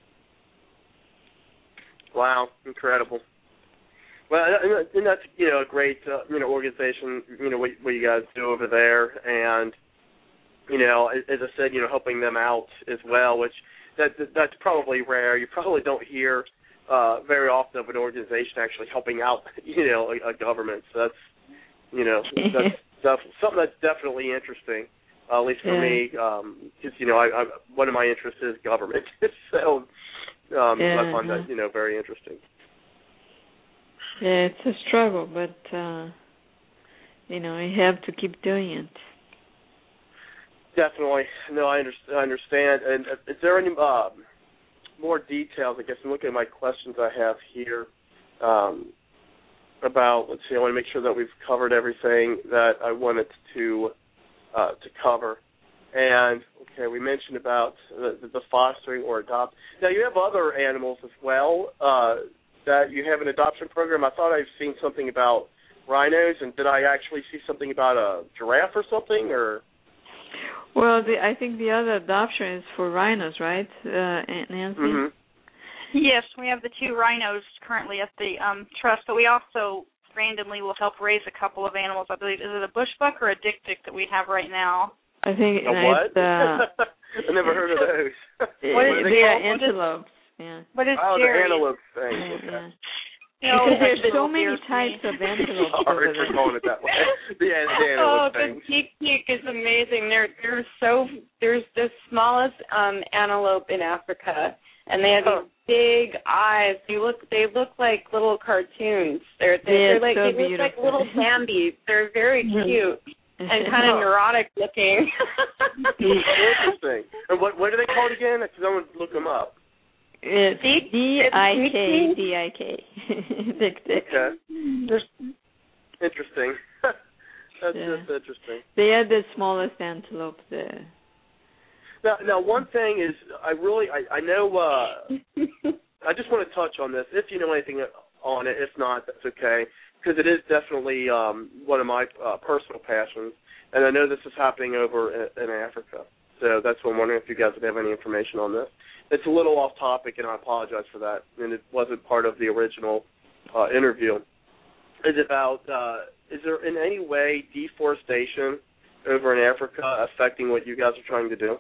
Wow, incredible. Well, and that's you know a great uh, you know organization. You know what, what you guys do over there, and you know as I said, you know helping them out as well, which that that's probably rare. You probably don't hear uh, very often of an organization actually helping out you know a, a government. So that's you know that's def- something that's definitely interesting. Uh, at least for yeah. me, because um, you know I, I, one of my interests is government, so um, yeah, I find yeah. that you know very interesting. Yeah, it's a struggle, but, uh, you know, you have to keep doing it. Definitely. No, I, under- I understand. And uh, is there any uh, more details? I guess I'm looking at my questions I have here um, about, let's see, I want to make sure that we've covered everything that I wanted to uh, to cover. And, okay, we mentioned about the, the fostering or adopt. Now, you have other animals as well uh that you have an adoption program. I thought I've seen something about rhinos, and did I actually see something about a giraffe or something? Or well, the, I think the other adoption is for rhinos, right, uh, Nancy? Mm-hmm. Yes, we have the two rhinos currently at the um, trust, but we also randomly will help raise a couple of animals. I believe is it a bushbuck or a dik-dik that we have right now? I think a what? Uh, I never heard of those. What is they, they are antelopes. Yeah. What is oh, Jerry? the antelope thing. Yeah, Okay. yeah. No, because there's that's so little many deer types to me. of antelopes Sorry over for there. calling it that way. The, the Oh, antelope the thing. dik-dik is amazing. They're they're so there's the smallest um antelope in Africa, and they have Oh. these big eyes. They look they look like little cartoons. They're they're, Yeah, they're like so they look like beautiful. little Bambi. They're very cute. and kind of neurotic looking. Interesting. And what what are they called again? If someone look them up. It's D I K, D I K. Dick, dick. Okay. Interesting. That's yeah. just interesting. They are the smallest antelope there. Now, now, one thing is, I really, I, I know, uh, I just want to touch on this, if you know anything on it. If not, that's okay, because it is definitely um, one of my uh, personal passions, and I know this is happening over in, in Africa. So that's what I'm wondering if you guys would have any information on this. It's a little off topic, and I apologize for that, and it wasn't part of the original uh, interview. Is about, uh, is there in any way deforestation over in Africa affecting what you guys are trying to do?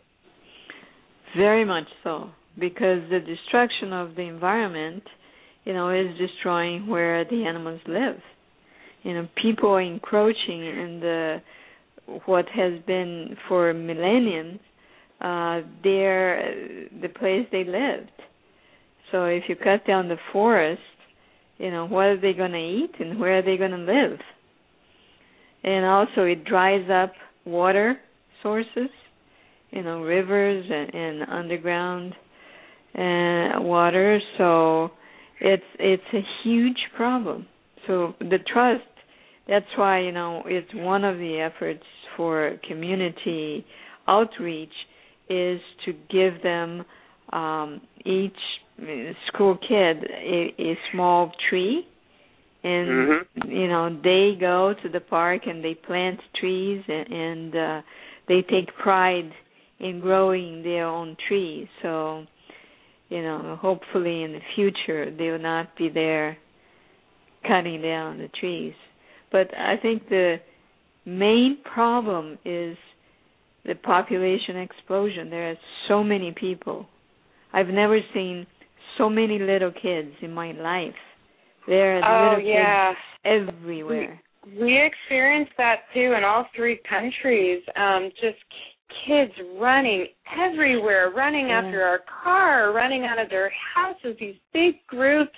Very much so, because the destruction of the environment, you know, is destroying where the animals live. You know, people are encroaching in the what has been for millennia uh, their the place they lived. So if you cut down the forest, you know, what are they going to eat and where are they going to live? And also it dries up water sources, you know, rivers and, and underground uh, water. So it's it's a huge problem. So the trust, that's why, you know, it's one of the efforts for community outreach is to give them um, each school kid a, a small tree, and mm-hmm. you know, they go to the park and they plant trees, and, and uh, they take pride in growing their own trees. So, you know, hopefully in the future they will not be there cutting down the trees. But I think the main problem is the population explosion. There are so many people. I've never seen so many little kids in my life. There are oh, little yeah. kids everywhere. We, we experienced that too in all three countries. Um, just kids running everywhere, running yeah. after our car, running out of their houses, these big groups.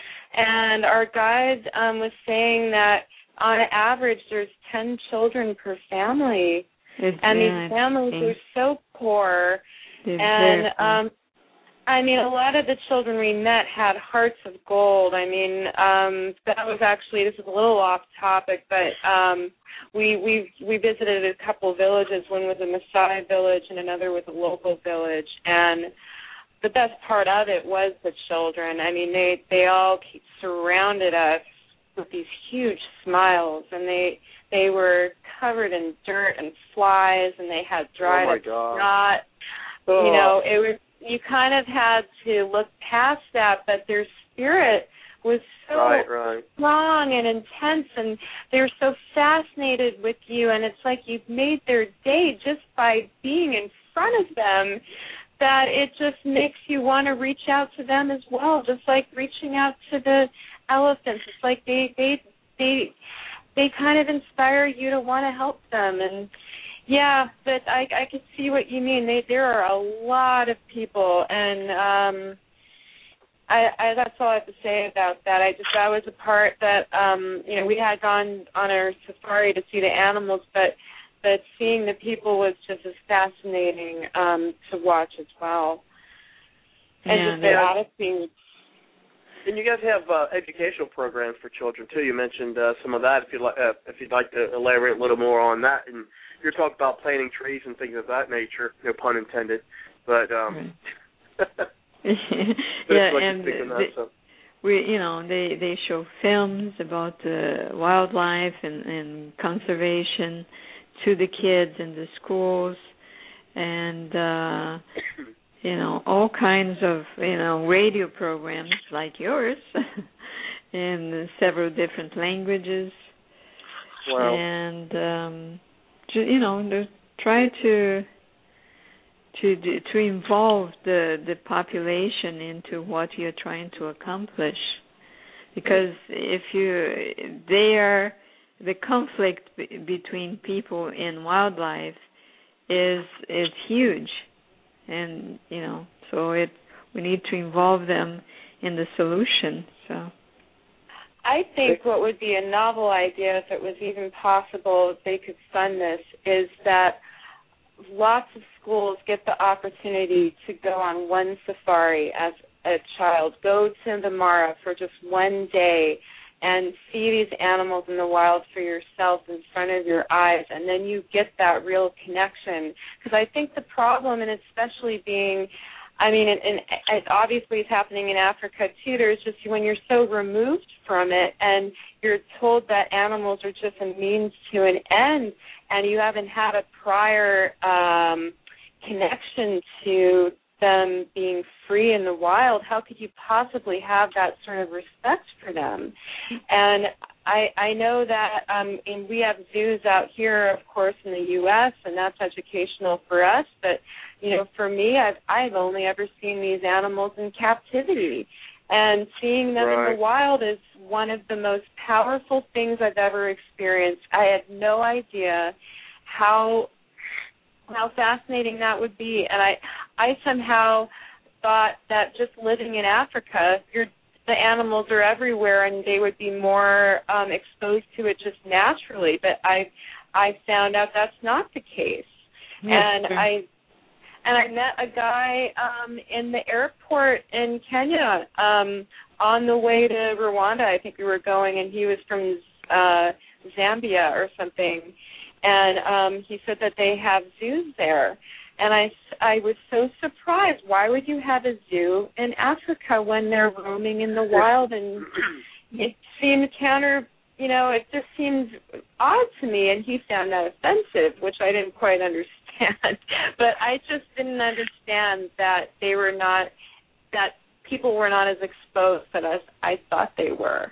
And our guide um, was saying that on average there's ten children per family. It's, and yeah, these families are so poor. They're and um I mean, a lot of the children we met had hearts of gold. I mean, um, that was actually, this is a little off topic, but um, we we we visited a couple villages. One was a Maasai village and another was a local village. And the best part of it was the children. I mean, they, they all surrounded us with these huge smiles, and they they were covered in dirt and flies, and they had dried oh up snot. Oh. You know, it was, you kind of had to look past that, but their spirit was so right, right. strong and intense, and they were so fascinated with you, and it's like you've made their day just by being in front of them, that it just makes you want to reach out to them as well, just like reaching out to the elephants. It's like they they they they kind of inspire you to want to help them. And yeah, but I I can see what you mean. They there are a lot of people, and um, I, I that's all I have to say about that. I just that was a part that um, you know, we had gone on our safari to see the animals, but but seeing the people was just as fascinating um, to watch as well, and yeah, just their yeah. attitude. And you guys have uh, educational programs for children too. You mentioned uh, some of that. If you'd like, uh, if you'd like to elaborate a little more on that, and you're talking about planting trees and things of that nature, no pun intended. But um, right. yeah, and that, the, so. we, you know, they they show films about uh, wildlife and, and conservation to the kids in the schools, and uh, you know, all kinds of, you know, radio programs like yours in several different languages. Wow. And um, to, you know, to try to to to involve the the population into what you're trying to accomplish, because if you they are the conflict b- between people and wildlife is is huge. And, you know, so it we need to involve them in the solution. So I think what would be a novel idea, if it was even possible, if they could fund this, is that lots of schools get the opportunity to go on one safari as a child. Go to the Mara for just one day and see these animals in the wild for yourself in front of your eyes, and then you get that real connection. Because I think the problem, and especially being, I mean, and, and it obviously it's happening in Africa too, there's just when you're so removed from it and you're told that animals are just a means to an end, and you haven't had a prior um, connection to them being free in the wild, how could you possibly have that sort of respect for them? And I, I know that um, and we have zoos out here, of course, in the U S, and that's educational for us. But, you know, for me, I've, I've only ever seen these animals in captivity. And seeing them right. in the wild is one of the most powerful things I've ever experienced. I had no idea how how fascinating that would be. And I I somehow thought that just living in Africa, you're, the animals are everywhere and they would be more um, exposed to it just naturally. But I I found out that's not the case. Yes, and sure. I and I met a guy um, in the airport in Kenya um, on the way to Rwanda. I think we were going, and he was from uh, Zambia or something. And um, he said that they have zoos there. And I, I was so surprised. Why would you have a zoo in Africa when they're roaming in the wild? And it seemed counter, you know, it just seemed odd to me. And he found that offensive, which I didn't quite understand. But I just didn't understand that they were not, that people were not as exposed as I thought they were.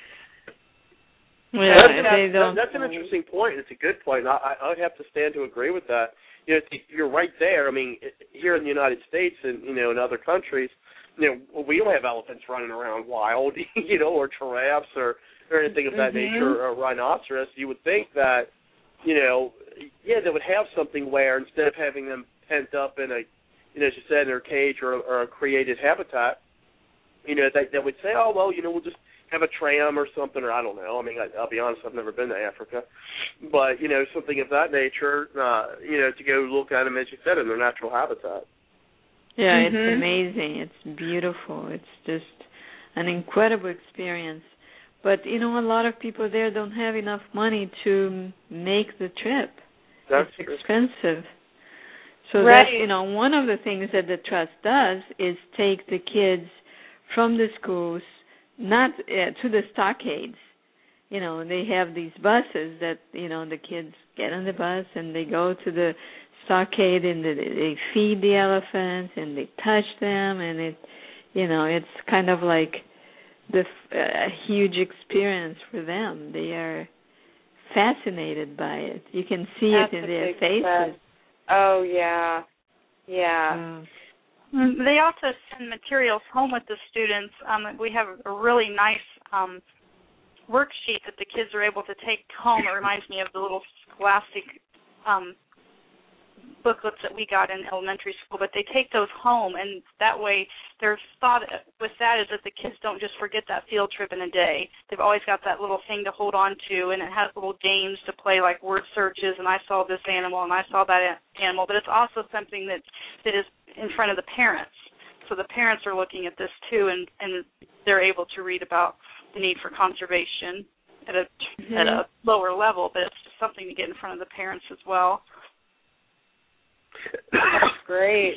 Yeah, that's, that's, that's, that's an interesting point. It's a good point. I, I would have to stand to agree with that. You know, you're right there. I mean, here in the United States and, you know, in other countries, you know, we don't have elephants running around wild, you know, or giraffes or, or anything of that mm-hmm. nature, or rhinoceros. You would think that, you know, yeah, they would have something where instead of having them pent up in a, you know, as you said, in a cage or, or a created habitat, you know, they, they would say, oh, well, you know, we'll just have a tram or something, or I don't know. I mean, I, I'll be honest, I've never been to Africa. But, you know, something of that nature, uh, you know, to go look at them, as you said, in their natural habitat. Yeah, mm-hmm. It's amazing. It's beautiful. It's just an incredible experience. But, you know, a lot of people there don't have enough money to make the trip. That's it's expensive. So right. that, you know, one of the things that the Trust does is take the kids from the schools not uh, to the stockades. You know, they have these buses that, you know, the kids get on the bus and they go to the stockade and they, they feed the elephants and they touch them, and it, you know, it's kind of like the uh, a huge experience for them. They are fascinated by it. You can see That's it in their faces. Sense. Oh yeah, yeah. Uh, They also send materials home with the students. Um, we have a really nice um, worksheet that the kids are able to take home. It reminds me of the little Scholastic um, booklets that we got in elementary school. But they take those home, and that way their thought with that is that the kids don't just forget that field trip in a day. They've always got that little thing to hold on to, and it has little games to play like word searches, and I saw this animal, and I saw that animal. But it's also something that, that is in front of the parents. So the parents are looking at this too, and, and they're able to read about the need for conservation at a mm-hmm. at a lower level, but it's just something to get in front of the parents as well. That's great.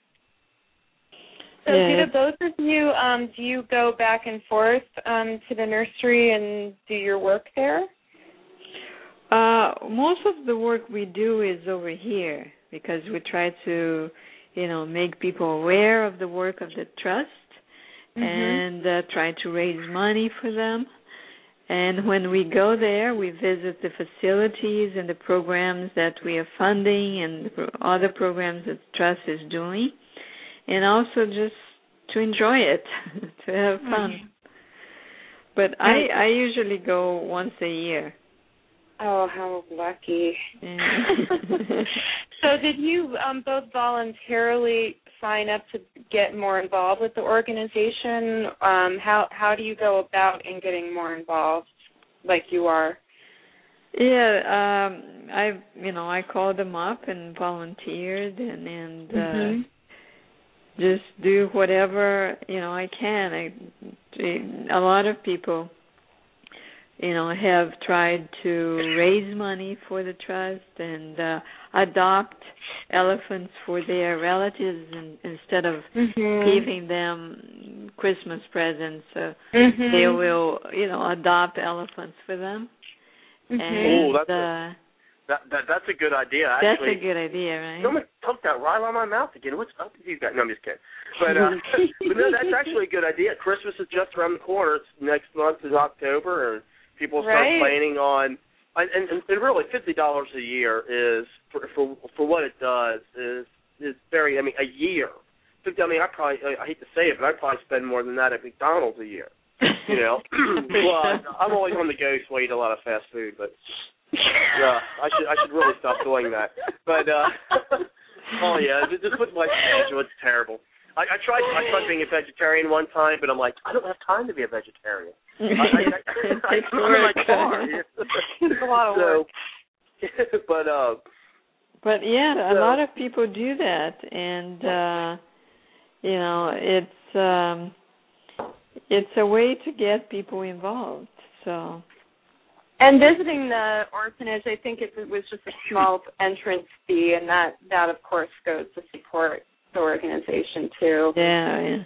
So yeah. do the both of you, um, do you go back and forth um, to the nursery and do your work there? Uh, most of the work we do is over here because we try to, you know, make people aware of the work of the Trust mm-hmm. and uh, try to raise money for them. And when we go there, we visit the facilities and the programs that we are funding and the other programs that the Trust is doing, and also just to enjoy it, to have fun. Mm-hmm. But I, I usually go once a year. Oh, how lucky. Yeah. So did you um, both voluntarily sign up to get more involved with the organization? Um, how how do you go about in getting more involved, like you are? Yeah, um, I you know I called them up and volunteered and and uh, mm-hmm. just do whatever you know I can. I, a lot of people, you know, have tried to raise money for the trust and uh, adopt elephants for their relatives in, instead of mm-hmm. giving them Christmas presents. So mm-hmm. they will, you know, adopt elephants for them. Mm-hmm. And, oh, that's, uh, a, that, that, that's a good idea, actually. That's a good idea, right? Don't talk that right out of my mouth again. What's up with you guys? No, I'm just kidding. But, uh, but no, that's actually a good idea. Christmas is just around the corner. It's next month is October, and people start right. planning on, and, and, and really fifty dollars a year is, for, for for what it does, is is very, I mean, a year. I mean, I probably, I hate to say it, but I probably spend more than that at McDonald's a year. You know, well, I'm always on the go, so I eat a lot of fast food. But yeah, I should I should really stop doing that. But uh, oh yeah, just with my schedule, it's terrible. I, I tried I tried being a vegetarian one time, but I'm like, I don't have time to be a vegetarian. I, I, I, I, I'm in my car. It's a lot of so, work. but uh, but yeah, so, a lot of people do that, and uh, you know, it's. Um, It's a way to get people involved. So, and visiting the orphanage, I think it was just a small entrance fee, and that, that of course goes to support the organization too. Yeah, yeah.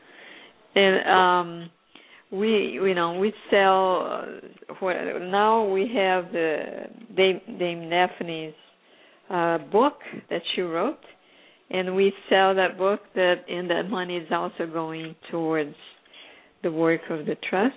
And um, we, you know, we sell. Uh, now we have the Dame, Dame Daphne's uh, book that she wrote, and we sell that book. That and that money is also going towards the work of the trust.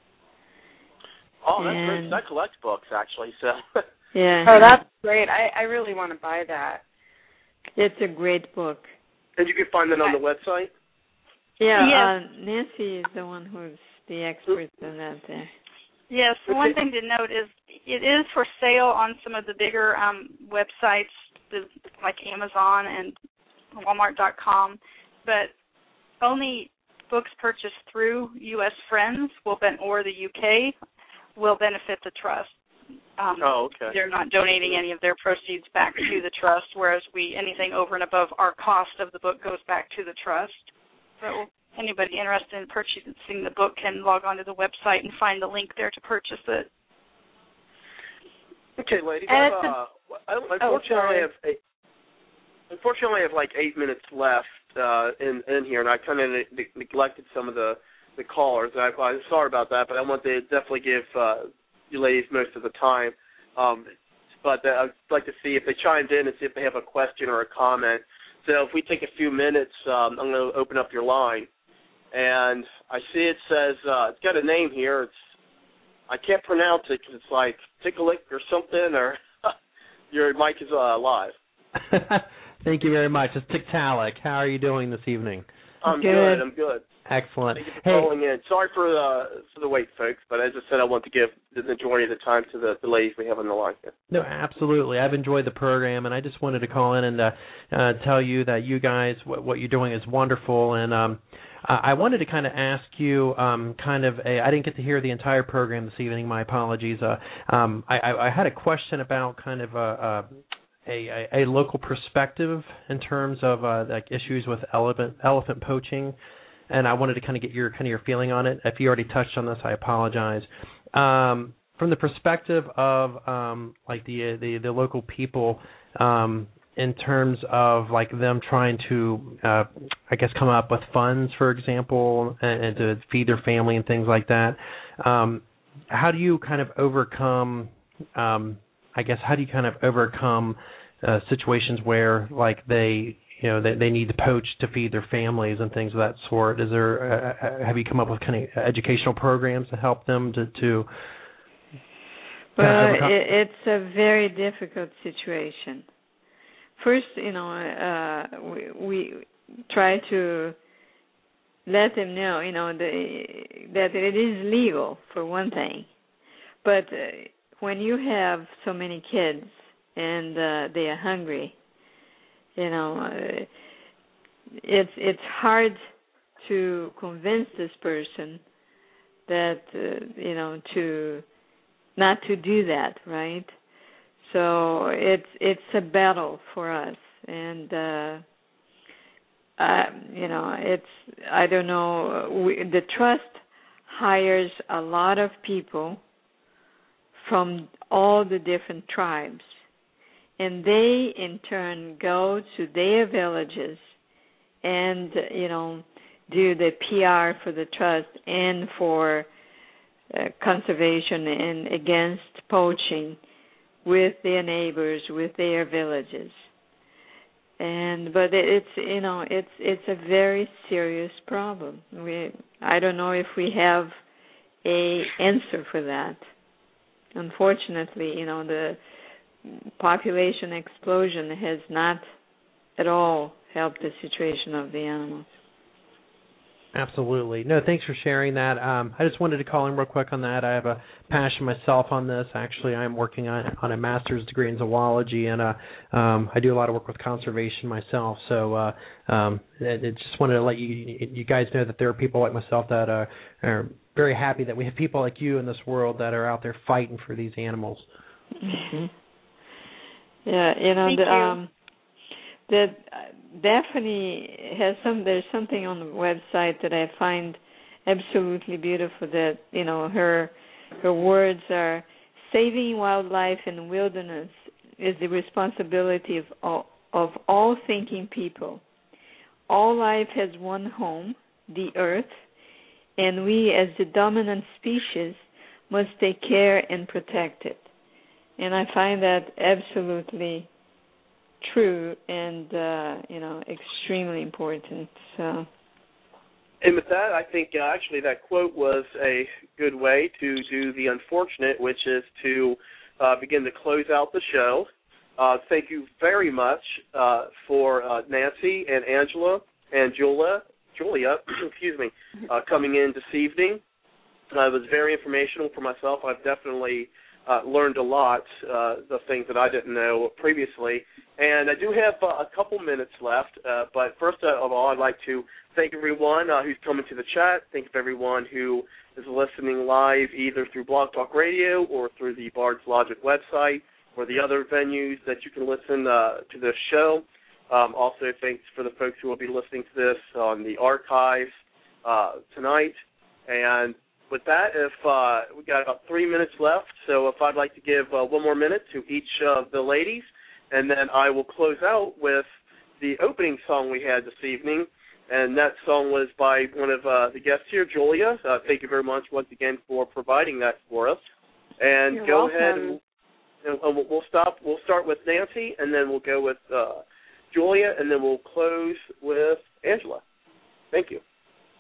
Oh, that's and, great. I collect books, actually. So. Yeah. Oh, that's great. I, I really want to buy that. It's a great book. And you can find that on the website? Yeah, yes. uh, Nancy is the one who's the expert in that there. Yes, one thing to note is it is for sale on some of the bigger um, websites the, like Amazon and Walmart dot com, but only books purchased through U S Friends will ben- or the U K will benefit the trust. Um, oh, okay. They're not donating any of their proceeds back to the trust, whereas we anything over and above our cost of the book goes back to the trust. So anybody interested in purchasing the book can log onto the website and find the link there to purchase it. Okay, ladies. I have, uh, unfortunately, I have eight, unfortunately, I have like eight minutes left uh, in in here, and I kind of ne- neglected some of the the callers. I, I'm sorry about that, but I want to definitely give uh, you ladies most of the time. Um, but uh, I'd like to see if they chimed in and see if they have a question or a comment. So if we take a few minutes, um, I'm going to open up your line. And I see it says, uh, it's got a name here. It's I can't pronounce it because it's like Ticklick or something, or your mic is uh, live. Thank you very much. It's Tiktaalik. How are you doing this evening? I'm good. good. I'm good. Excellent. Thank you for hey. calling in. Sorry for the for the wait, folks, but as I said, I want to give the majority of the time to the, the ladies we have on the line here. No, absolutely. I've enjoyed the program, and I just wanted to call in and uh, uh, tell you that you guys, what, what you're doing is wonderful, and um, I wanted to kind of ask you um, kind of a, I didn't get to hear the entire program this evening, my apologies. Uh, um, I, I had a question about kind of a, a, a, a local perspective in terms of uh, like issues with elephant, elephant poaching. And I wanted to kind of get your kind of your feeling on it. If you already touched on this, I apologize. Um, from the perspective of um, like the, the the local people, um, in terms of like them trying to, uh, I guess, come up with funds, for example, and, and to feed their family and things like that. Um, how do you kind of overcome? Um, I guess how do you kind of overcome uh, situations where like they You know, they, they need to poach to feed their families and things of that sort. Is there? Uh, have you come up with kind of educational programs to help them to? to well, it, it's a very difficult situation. First, you know, uh, we, we try to let them know, you know, the, that it is legal for one thing, but uh, when you have so many kids and uh, they are hungry. You know, uh, it's it's hard to convince this person that uh, you know to not to do that, right? So it's it's a battle for us, and uh, uh, you know it's I don't know. We, the trust hires a lot of people from all the different tribes, and they in turn go to their villages and you know do the P R for the trust and for uh, conservation and against poaching with their neighbors, with their villages. And but it's you know it's it's a very serious problem. We I don't know if we have a answer for that. Unfortunately, you know the population explosion has not at all helped the situation of the animals. Absolutely. No, thanks for sharing that. Um, I just wanted to call in real quick on that. I have a passion myself on this. Actually, I'm working on, on a master's degree in zoology, and uh, um, I do a lot of work with conservation myself. So uh, um, I, I just wanted to let you you guys know that there are people like myself that uh, are very happy that we have people like you in this world that are out there fighting for these animals. Mm-hmm. Yeah, you know, Thank the, you. um, the uh, Daphne has some. There's something on the website that I find absolutely beautiful. That you know, her her words are: saving wildlife and wilderness is the responsibility of all, of all thinking people. All life has one home, the earth, and we, as the dominant species, must take care and protect it. And I find that absolutely true and, uh, you know, extremely important. So. And with that, I think uh, actually that quote was a good way to do the unfortunate, which is to uh, begin to close out the show. Uh, thank you very much uh, for uh, Nancy and Angela and Julia, Julia, excuse me, uh, coming in this evening. Uh, it was very informational for myself. I've definitely uh, learned a lot, uh, the things that I didn't know previously. And I do have uh, a couple minutes left, uh, but first of all, I'd like to thank everyone uh, who's coming to the chat. Thank everyone who is listening live either through Blog Talk Radio or through the Bard's Logic website or the other venues that you can listen uh, to this show. Um, also, thanks for the folks who will be listening to this on the archives uh, tonight. And with that, if uh, we got about three minutes left, so if I'd like to give uh, one more minute to each of the ladies, and then I will close out with the opening song we had this evening, and that song was by one of uh, the guests here, Julia. Uh, thank you very much once again for providing that for us. And You're go welcome. ahead and, and we'll, we'll stop. We'll start with Nancy, and then we'll go with uh, Julia, and then we'll close with Angela. Thank you.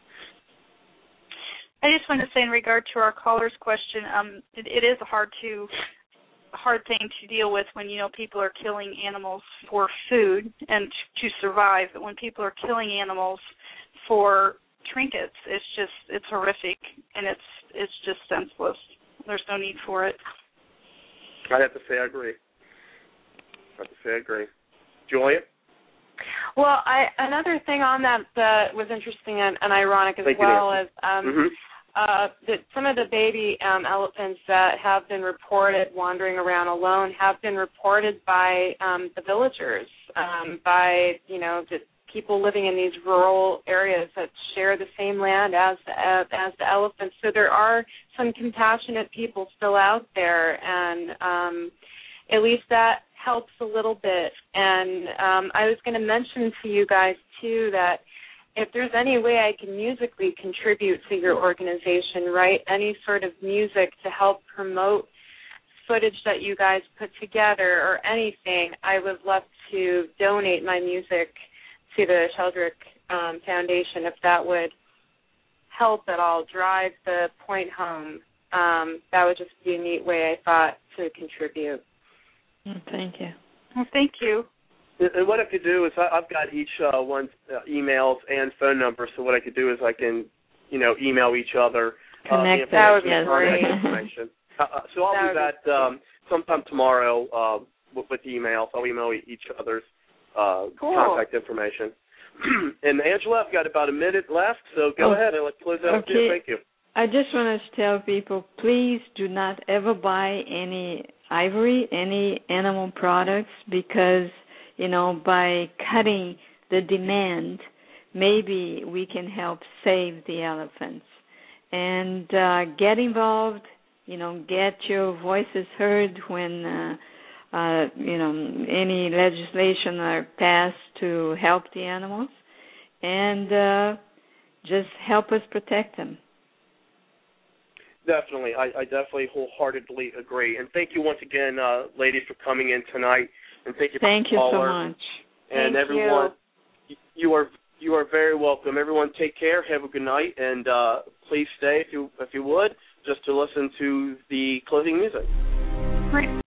I just wanted to say in regard to our caller's question, um, it, it is hard to hard thing to deal with when, you know, people are killing animals for food and to survive. But when people are killing animals for trinkets, it's just, it's horrific, and it's it's just senseless. There's no need for it. I have to say I agree. I have to say I agree. Julia? Well, I another thing on that that was interesting and, and ironic as Thank you, well Nancy. as um, mm-hmm. uh, that some of the baby um, elephants that have been reported wandering around alone have been reported by um, the villagers, um, by you know the people living in these rural areas that share the same land as uh, as the elephants. So there are some compassionate people still out there, and um, at least that helps a little bit. And um, I was going to mention to you guys, too, that if there's any way I can musically contribute to your organization, right, any sort of music to help promote footage that you guys put together or anything, I would love to donate my music to the Sheldrick um, Foundation if that would help at all, drive the point home. Um, that would just be a neat way, I thought, to contribute. Thank you. Well, thank you. And what I could do is I, I've got each uh, one's uh, emails and phone numbers, so what I could do is I can, you know, email each other. Connect uh, that would be great. great. Information. Uh, so I'll That do that um, sometime tomorrow uh, with, with the emails. I'll email each other's uh, cool. contact information. and Angela, I've got about a minute left, so go oh, ahead and let's close out. Okay. Thank you. I just want to tell people, please do not ever buy any ivory, any animal products, because, you know, by cutting the demand, maybe we can help save the elephants. And uh, get involved, you know, get your voices heard when, uh, uh, you know, any legislation are passed to help the animals, and uh, just help us protect them. Definitely. I, I definitely wholeheartedly agree. And thank you once again, uh, ladies, for coming in tonight. And thank you for Thank you caller. so much. And thank everyone, you. you are you are very welcome. Everyone, take care. Have a good night, and uh, please stay if you if you would, just to listen to the closing music. Right.